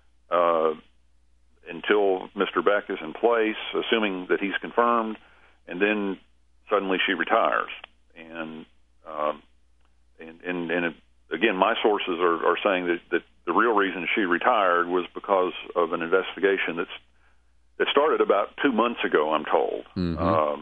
until Mr. Beck is in place, assuming that he's confirmed, and then suddenly she retires. And again, my sources are saying that the real reason she retired was because of an investigation that started about 2 months ago, I'm told. Mm-hmm.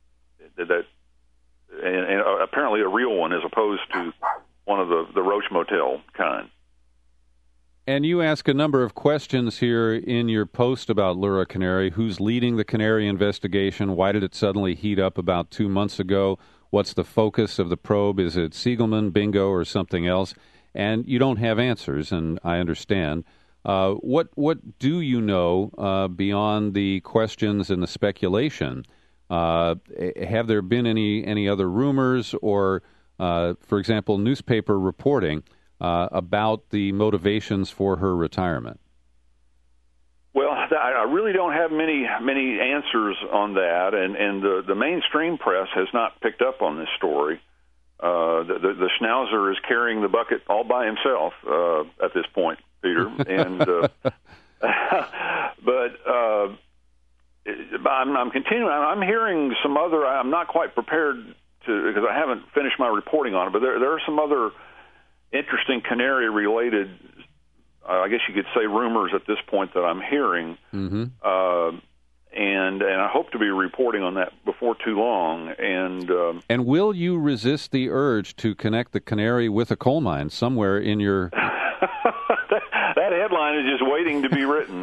And apparently a real one, as opposed to one of the Roach Motel kind. And you ask a number of questions here in your post about Laura Canary. Who's leading the Canary investigation? Why did it suddenly heat up about 2 months ago? What's the focus of the probe? Is it Siegelman, Bingo, or something else? And you don't have answers, and I understand. What do you know beyond the questions and the speculation? Have there been any other rumors or, for example, newspaper reporting about the motivations for her retirement? Well, I really don't have many answers on that, and the mainstream press has not picked up on this story. The Schnauzer is carrying the bucket all by himself at this point, Peter. And I'm continuing. I'm hearing some other. I'm not quite prepared to, because I haven't finished my reporting on it. But there are some other interesting Canary-related, I guess you could say, rumors at this point that I'm hearing. Mm-hmm. And I hope to be reporting on that before too long. And will you resist the urge to connect the Canary with a coal mine somewhere in your... That headline is just waiting to be written.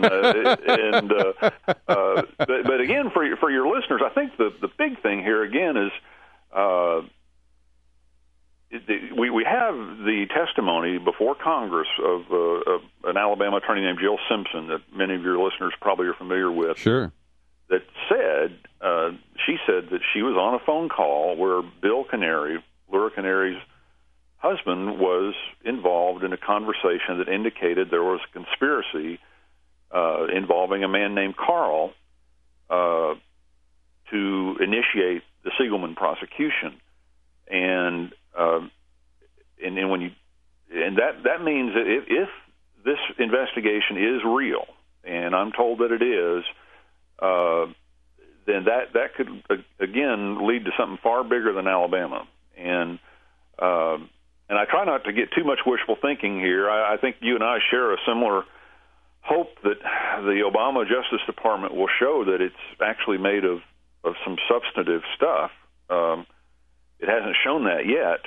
But again, for your listeners, I think the big thing here again is we have the testimony before Congress of an Alabama attorney named Jill Simpson that many of your listeners probably are familiar with. Sure. That she said that she was on a phone call where Bill Canary, Laura Canary's husband, was involved in a conversation that indicated there was a conspiracy involving a man named Carl to initiate the Siegelman prosecution, and that means that if this investigation is real, and I'm told that it is, then that could again lead to something far bigger than Alabama. And I try not to get too much wishful thinking here. I think you and I share a similar hope that the Obama Justice Department will show that it's actually made of some substantive stuff. It hasn't shown that yet,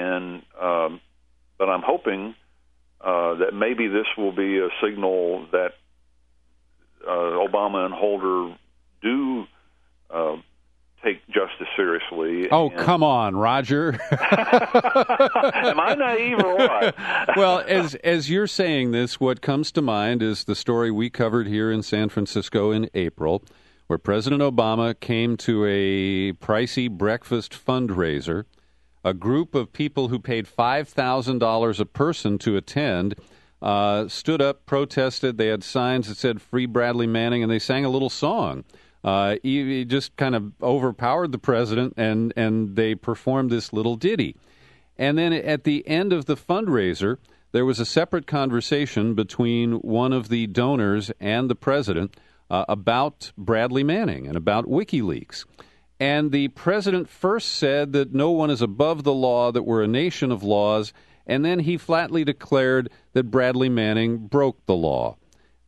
but I'm hoping that maybe this will be a signal that Obama and Holder do take justice seriously. Oh, come on, Roger. Am I naive or what? Well, as you're saying this, what comes to mind is the story we covered here in San Francisco in April, where President Obama came to a pricey breakfast fundraiser. A group of people who paid $5,000 a person to attend stood up, protested. They had signs that said "Free Bradley Manning," and they sang a little song. He just kind of overpowered the president, and they performed this little ditty. And then at the end of the fundraiser, there was a separate conversation between one of the donors and the president about Bradley Manning and about WikiLeaks. And the president first said that no one is above the law, that we're a nation of laws, and then he flatly declared that Bradley Manning broke the law.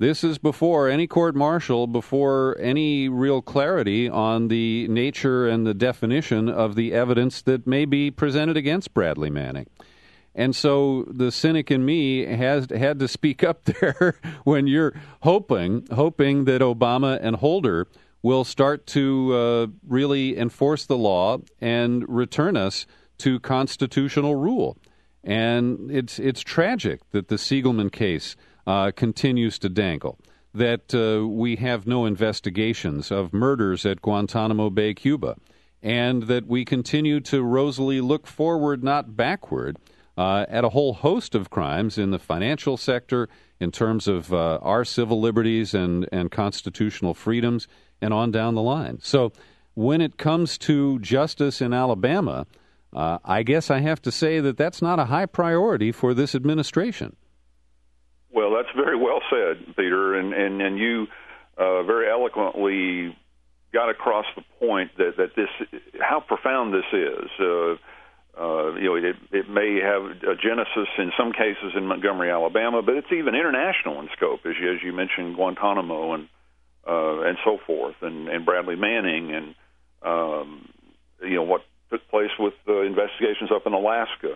This is before any court-martial, before any real clarity on the nature and the definition of the evidence that may be presented against Bradley Manning. And so the cynic in me has had to speak up there when you're hoping that Obama and Holder will start to really enforce the law and return us to constitutional rule. And it's tragic that the Siegelman case continues to dangle, that we have no investigations of murders at Guantanamo Bay, Cuba, and that we continue to rosily look forward, not backward, at a whole host of crimes in the financial sector in terms of our civil liberties and constitutional freedoms and on down the line. So when it comes to justice in Alabama, I guess I have to say that that's not a high priority for this administration. Well, that's very well said, Peter, and you very eloquently got across the point that this, how profound this is. It may have a genesis in some cases in Montgomery, Alabama, but it's even international in scope, as you mentioned, Guantanamo and so forth, and Bradley Manning, and what took place with the investigations up in Alaska.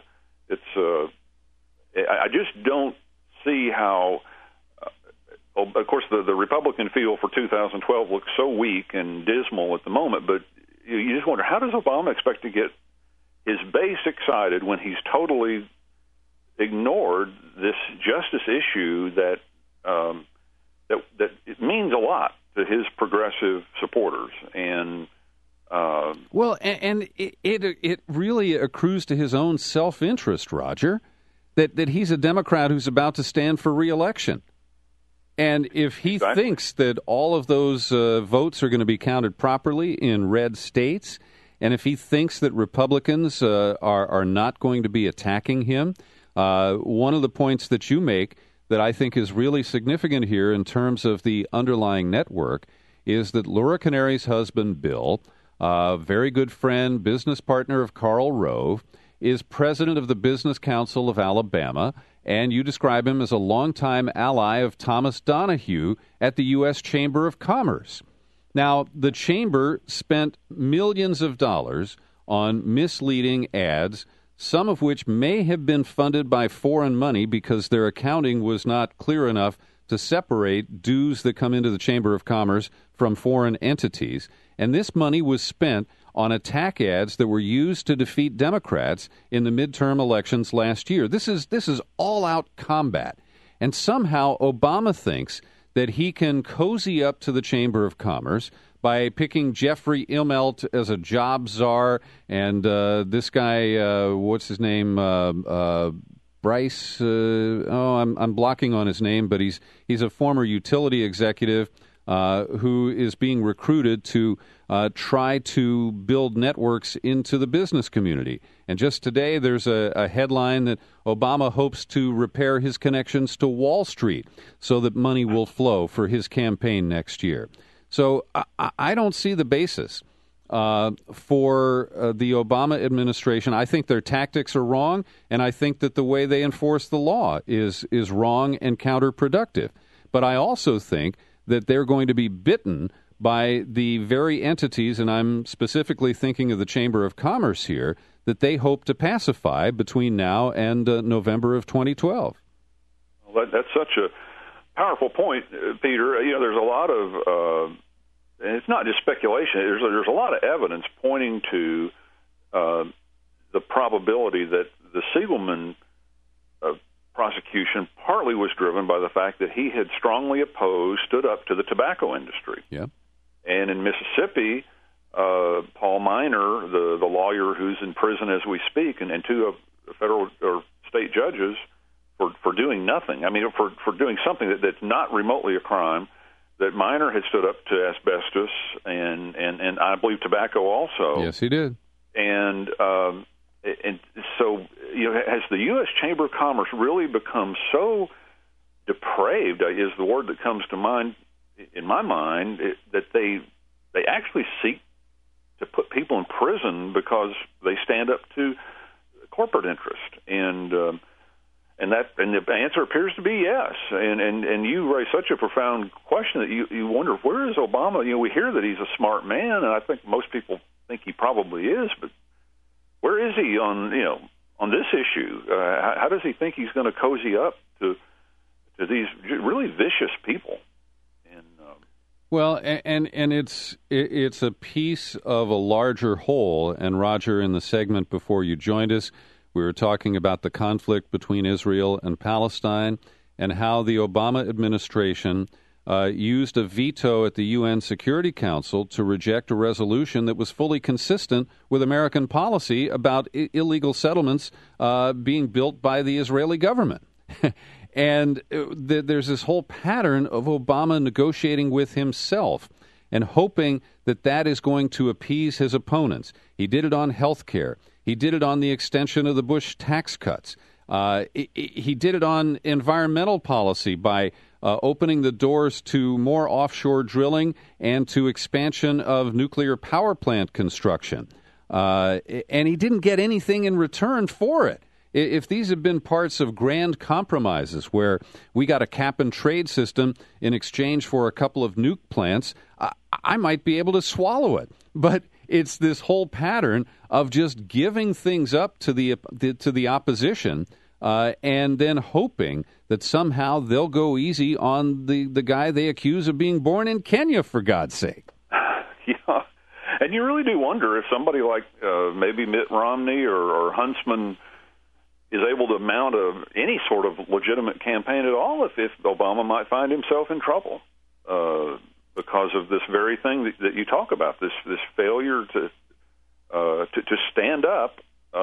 I just don't see how. Of course, the Republican field for 2012 looks so weak and dismal at the moment, but you just wonder, how does Obama expect to get his base excited when he's totally ignored this justice issue that it means a lot to his progressive supporters? And it really accrues to his own self-interest, Roger, that he's a Democrat who's about to stand for re-election. And if he thinks that all of those votes are going to be counted properly in red states, and if he thinks that Republicans are not going to be attacking him, one of the points that you make that I think is really significant here in terms of the underlying network is that Laura Canary's husband, Bill, a very good friend, business partner of Karl Rove, is president of the Business Council of Alabama, and you describe him as a longtime ally of Thomas Donahue at the U.S. Chamber of Commerce. Now, the Chamber spent millions of dollars on misleading ads, some of which may have been funded by foreign money because their accounting was not clear enough to separate dues that come into the Chamber of Commerce from foreign entities. And this money was spent on attack ads that were used to defeat Democrats in the midterm elections last year. This is all-out combat. And somehow Obama thinks that he can cozy up to the Chamber of Commerce by picking Jeffrey Immelt as a job czar and this guy, what's his name, Bryce, I'm blocking on his name, but he's a former utility executive who is being recruited to try to build networks into the business community. And just today, there's a headline that Obama hopes to repair his connections to Wall Street so that money will flow for his campaign next year. So I don't see the basis for the Obama administration. I think their tactics are wrong, and I think that the way they enforce the law is wrong and counterproductive. But I also think that they're going to be bitten by the very entities, and I'm specifically thinking of the Chamber of Commerce here, that they hope to pacify between now and November of 2012. Well, that's such a powerful point, Peter. There's a lot of, and it's not just speculation, there's a lot of evidence pointing to the probability that the Siegelman prosecution partly was driven by the fact that he had strongly stood up to the tobacco industry. Yeah. And in Mississippi, Paul Minor, the lawyer who's in prison as we speak, and two federal or state judges for doing nothing. I mean, for doing something that's not remotely a crime, that Minor had stood up to asbestos and I believe tobacco also. Yes, he did. And so, has the U.S. Chamber of Commerce really become so depraved, is the word that comes to mind in my mind, that they actually seek to put people in prison because they stand up to corporate interest. And And the answer appears to be yes. And you raise such a profound question that you wonder, where is Obama? We hear that he's a smart man, and I think most people think he probably is, but where is he on this issue? How does he think he's going to cozy up to these really vicious people? Well, and it's a piece of a larger whole. And Roger, in the segment before you joined us, we were talking about the conflict between Israel and Palestine and how the Obama administration used a veto at the UN Security Council to reject a resolution that was fully consistent with American policy about illegal settlements being built by the Israeli government. And there's this whole pattern of Obama negotiating with himself and hoping that that is going to appease his opponents. He did it on health care. He did it on the extension of the Bush tax cuts. He did it on environmental policy by opening the doors to more offshore drilling and to expansion of nuclear power plant construction. And he didn't get anything in return for it. If these had been parts of grand compromises where we got a cap-and-trade system in exchange for a couple of nuke plants, I might be able to swallow it. But it's this whole pattern of just giving things up to the opposition and then hoping that somehow they'll go easy on the guy they accuse of being born in Kenya, for God's sake. Yeah, and you really do wonder if somebody like maybe Mitt Romney or Huntsman is able to mount any sort of legitimate campaign at all if Obama might find himself in trouble because of this very thing that you talk about, this failure to stand up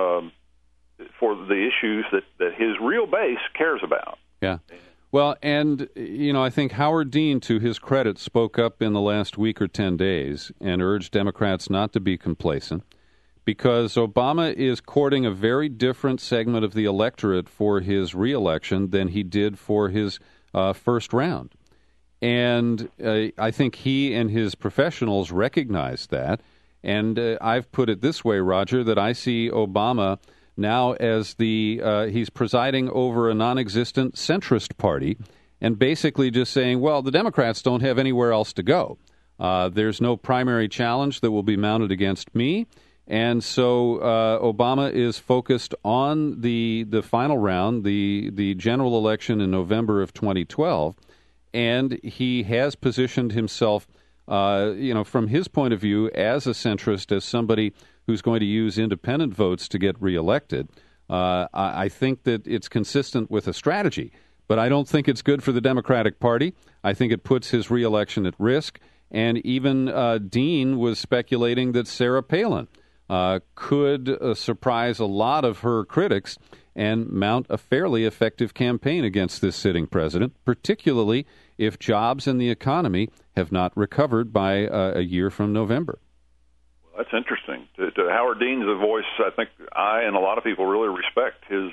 for the issues that his real base cares about. Yeah. Well, and, I think Howard Dean, to his credit, spoke up in the last week or 10 days and urged Democrats not to be complacent, because Obama is courting a very different segment of the electorate for his reelection than he did for his first round. And I think he and his professionals recognize that. And I've put it this way, Roger, that I see Obama now as he's presiding over a non-existent centrist party and basically just saying, well, the Democrats don't have anywhere else to go. There's no primary challenge that will be mounted against me. And so Obama is focused on the final round, the general election in November of 2012, and he has positioned himself, from his point of view, as a centrist, as somebody who's going to use independent votes to get reelected. I think that it's consistent with a strategy, but I don't think it's good for the Democratic Party. I think it puts his reelection at risk, and even Dean was speculating that Sarah Palin could surprise a lot of her critics and mount a fairly effective campaign against this sitting president, particularly if jobs and the economy have not recovered by a year from November. Well, that's interesting. To Howard Dean's a voice I think I and a lot of people really respect his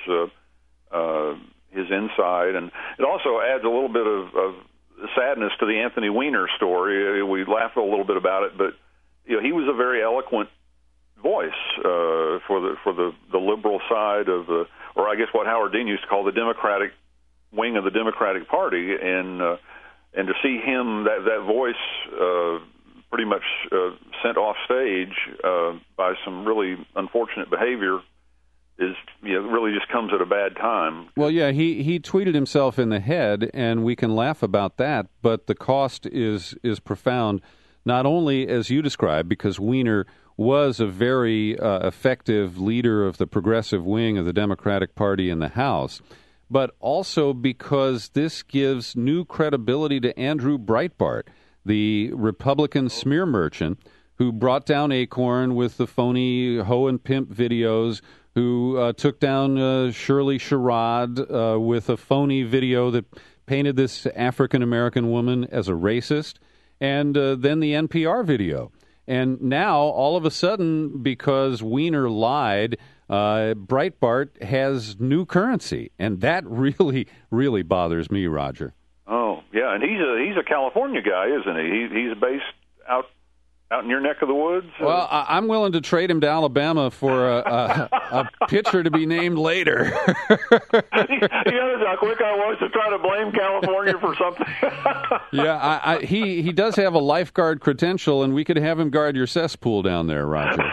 insight, and it also adds a little bit of sadness to the Anthony Weiner story. We laugh a little bit about it, but he was a very eloquent voice for the liberal side of or I guess what Howard Dean used to call the Democratic wing of the Democratic Party, and to see him that voice pretty much sent off stage by some really unfortunate behavior is really just comes at a bad time. Well, yeah, he tweeted himself in the head, and we can laugh about that, but the cost is profound. Not only as you described, because Weiner was a very effective leader of the progressive wing of the Democratic Party in the House, but also because this gives new credibility to Andrew Breitbart, the Republican smear merchant who brought down Acorn with the phony hoe and pimp videos, who took down Shirley Sherrod with a phony video that painted this African-American woman as a racist, and then the NPR video. And now, all of a sudden, because Weiner lied, Breitbart has new currency. And that really, really bothers me, Roger. Oh, yeah, and he's a California guy, isn't he? He's based out out in your neck of the woods? Well, I'm willing to trade him to Alabama for a pitcher to be named later. You notice how quick I was to try to blame California for something? Yeah, he does have a lifeguard credential, and we could have him guard your cesspool down there, Roger.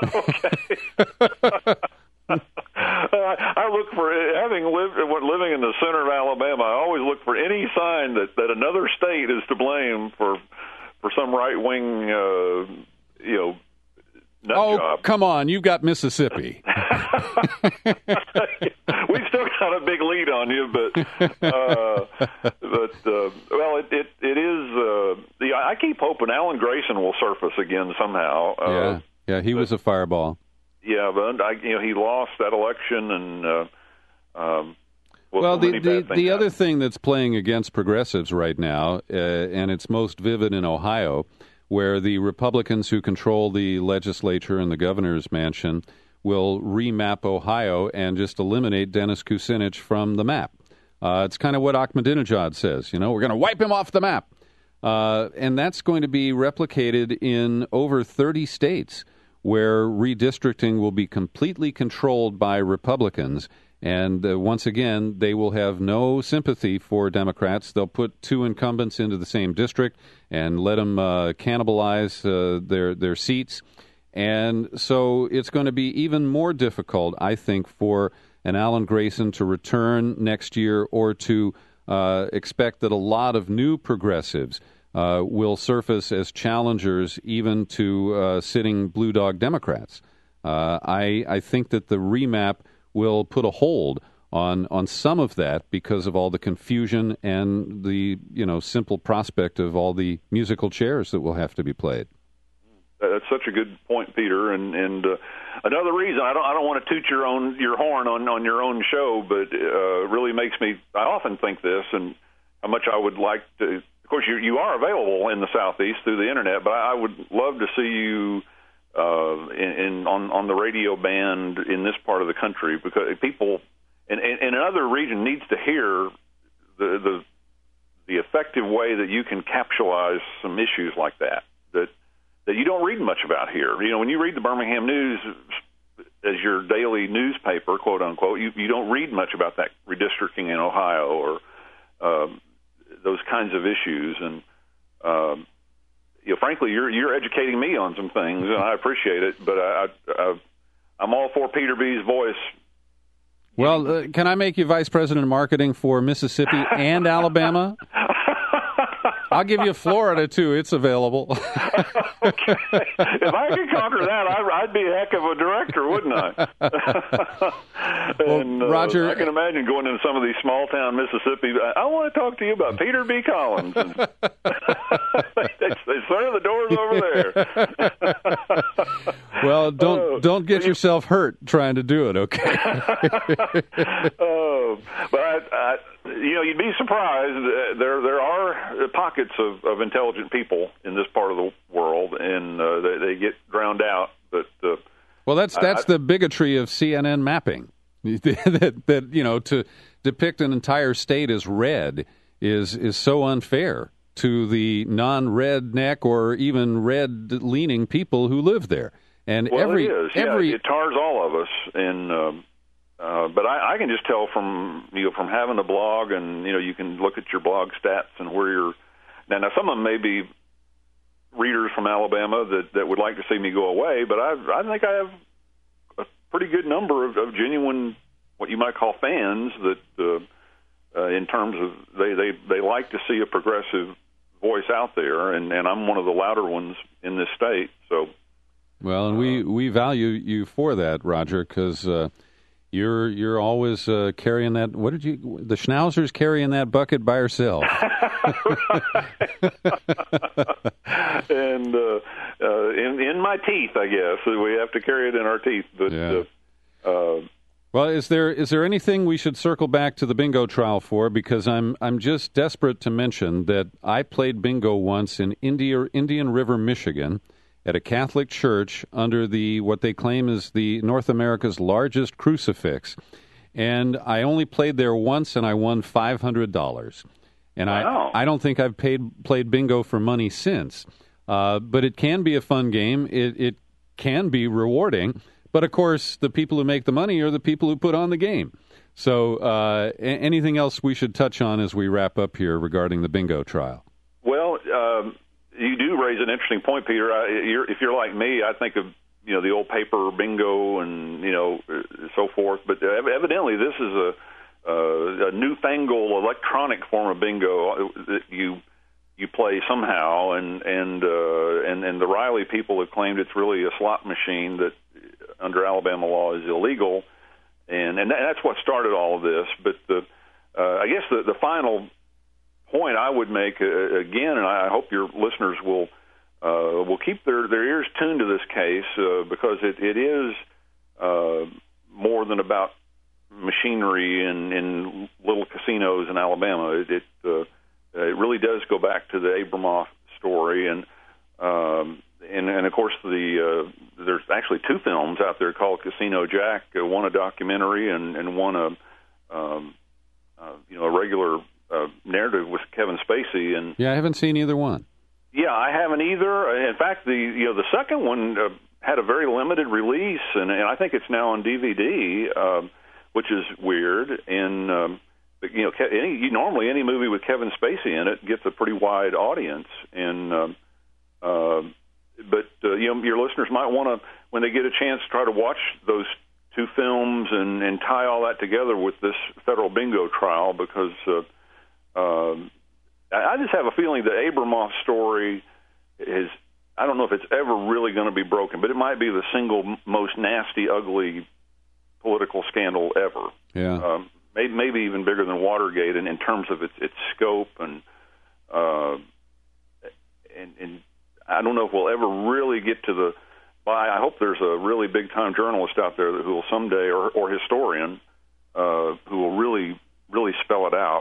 Okay. I look for, living in the center of Alabama, I always look for any sign that another state is to blame for some right-wing, nut job. Come on, you've got Mississippi. We've still got a big lead on you, well, it is. I keep hoping Alan Grayson will surface again somehow. Yeah, he was a fireball. Yeah, but he lost that election, and the other thing that's playing against progressives right now, and it's most vivid in Ohio, where the Republicans who control the legislature and the governor's mansion will remap Ohio and just eliminate Dennis Kucinich from the map. It's kind of what Ahmadinejad says. We're going to wipe him off the map. And that's going to be replicated in over 30 states where redistricting will be completely controlled by Republicans. And once again, they will have no sympathy for Democrats. They'll put two incumbents into the same district and let them cannibalize their seats. And so it's going to be even more difficult, I think, for an Alan Grayson to return next year, or to expect that a lot of new progressives will surface as challengers even to sitting Blue Dog Democrats. I think that the remap will put a hold on some of that because of all the confusion and the simple prospect of all the musical chairs that will have to be played. That's such a good point, Peter. And another reason I don't want to toot your horn on your own show, but really makes me. I often think this, and how much I would like to. Of course, you are available in the Southeast through the internet, but I would love to see you on the radio band in this part of the country, because people in another region needs to hear the effective way that you can capitalize some issues like that you don't read much about here. When you read the Birmingham News as your daily newspaper, quote unquote, you don't read much about that redistricting in Ohio or those kinds of issues. And frankly, you're educating me on some things, and I appreciate it. But I'm all for Peter B's voice. Well, can I make you vice president of marketing for Mississippi and Alabama? I'll give you Florida, too. It's available. Okay. If I could conquer that, I'd be a heck of a director, wouldn't I? And Roger, I can imagine going into some of these small-town Mississippi. I want to talk to you about Peter B. Collins. And sir, the door's over there. Well, don't get yourself hurt trying to do it, okay? But you'd be surprised. There are pockets of intelligent people in this part of the world, and they get drowned out. But well, that's the bigotry of CNN mapping. that to depict an entire state as red is so unfair to the non-redneck or even red-leaning people who live there. And it is. It tars all of us. And but I can just tell from having a blog, and you can look at your blog stats and where you're now. Some of them may be readers from Alabama that would like to see me go away, but I think I have a pretty good number of genuine, what you might call fans, that in terms of they like to see a progressive voice out there, and I'm one of the louder ones in this state. So, well, and we value you for that, Roger, because you're always carrying that. What did you? The Schnauzer's carrying that bucket by herself. And in my teeth, I guess we have to carry it in our teeth. But yeah. Well, is there anything we should circle back to the bingo trial for? Because I'm just desperate to mention that I played bingo once in Indian River, Michigan, at a Catholic church under what they claim is the North America's largest crucifix. And I only played there once, and I won $500. And wow. I don't think I've played bingo for money since. But it can be a fun game. It can be rewarding. But, of course, the people who make the money are the people who put on the game. So anything else we should touch on as we wrap up here regarding the bingo trial? Well, you do raise an interesting point, Peter. If you're like me, I think of the old paper bingo and so forth. But evidently, this is a newfangled electronic form of bingo that you play somehow, and the Riley people have claimed it's really a slot machine that under Alabama law is illegal, and that's what started all of this. But I guess the final point I would make again, and I hope your listeners will keep their ears tuned to this case because it is more than about machinery in little casinos in Alabama. It really does go back to the Abramoff story, and of course there's actually two films out there called Casino Jack, one a documentary and one a regular narrative with Kevin Spacey. And I haven't seen either one. Yeah, I haven't either. In fact, the second one had a very limited release, and I think it's now on DVD, which is weird. And normally any movie with Kevin Spacey in it gets a pretty wide audience, and but your listeners might want to, when they get a chance, try to watch those two films and tie all that together with this federal bingo trial, because I just have a feeling the Abramoff story is, I don't know if it's ever really going to be broken, but it might be the single most nasty, ugly political scandal ever. Yeah. Maybe even bigger than Watergate in terms of its scope, and I don't know if we'll ever really get to the. I hope there's a really big time journalist out there who will someday, or historian, who will really spell it out.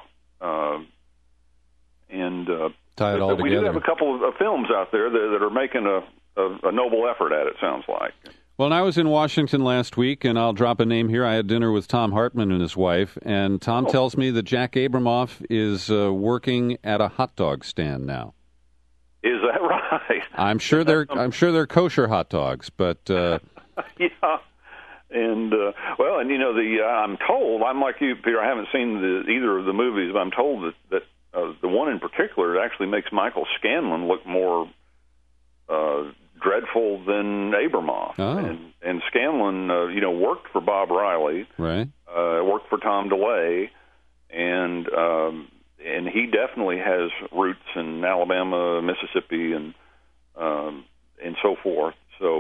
And tie it all together. We do have a couple of films out there that are making a noble effort at it, sounds like. Well, and I was in Washington last week, and I'll drop a name here. I had dinner with Tom Hartman and his wife, and Tom tells me that Jack Abramoff is working at a hot dog stand now. Is that right? I'm sure they're kosher hot dogs, but yeah. And I'm told, I'm like you, Peter. I haven't seen either of the movies, but I'm told that the one in particular actually makes Michael Scanlon look more dreadful than Abramoff. Oh. And Scanlon, worked for Bob Riley, right? Worked for Tom DeLay, and he definitely has roots in Alabama, Mississippi, and so forth. So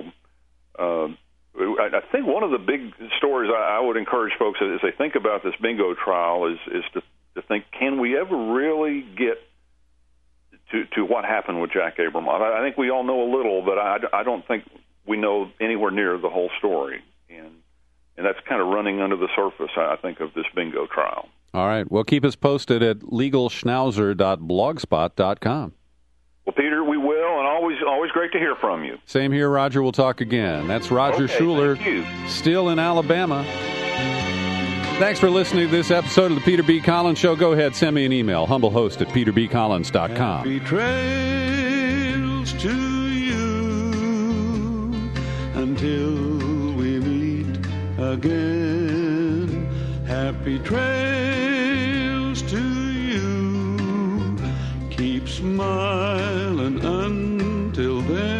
I think one of the big stories I would encourage folks as they think about this bingo trial is to think, can we ever really get to what happened with Jack Abramoff? I think we all know a little, but I don't think we know anywhere near the whole story. And that's kind of running under the surface, I think, of this bingo trial. All right. Well, keep us posted at legalschnauzer.blogspot.com. Well, Peter, we will, and always great to hear from you. Same here, Roger. We'll talk again. That's Roger Schuler, still in Alabama. Thanks for listening to this episode of the Peter B. Collins Show. Go ahead, send me an email, humble.host@peterbcollins.com. Happy trails to you until we meet again. Happy trails to you. Keep smiling until then.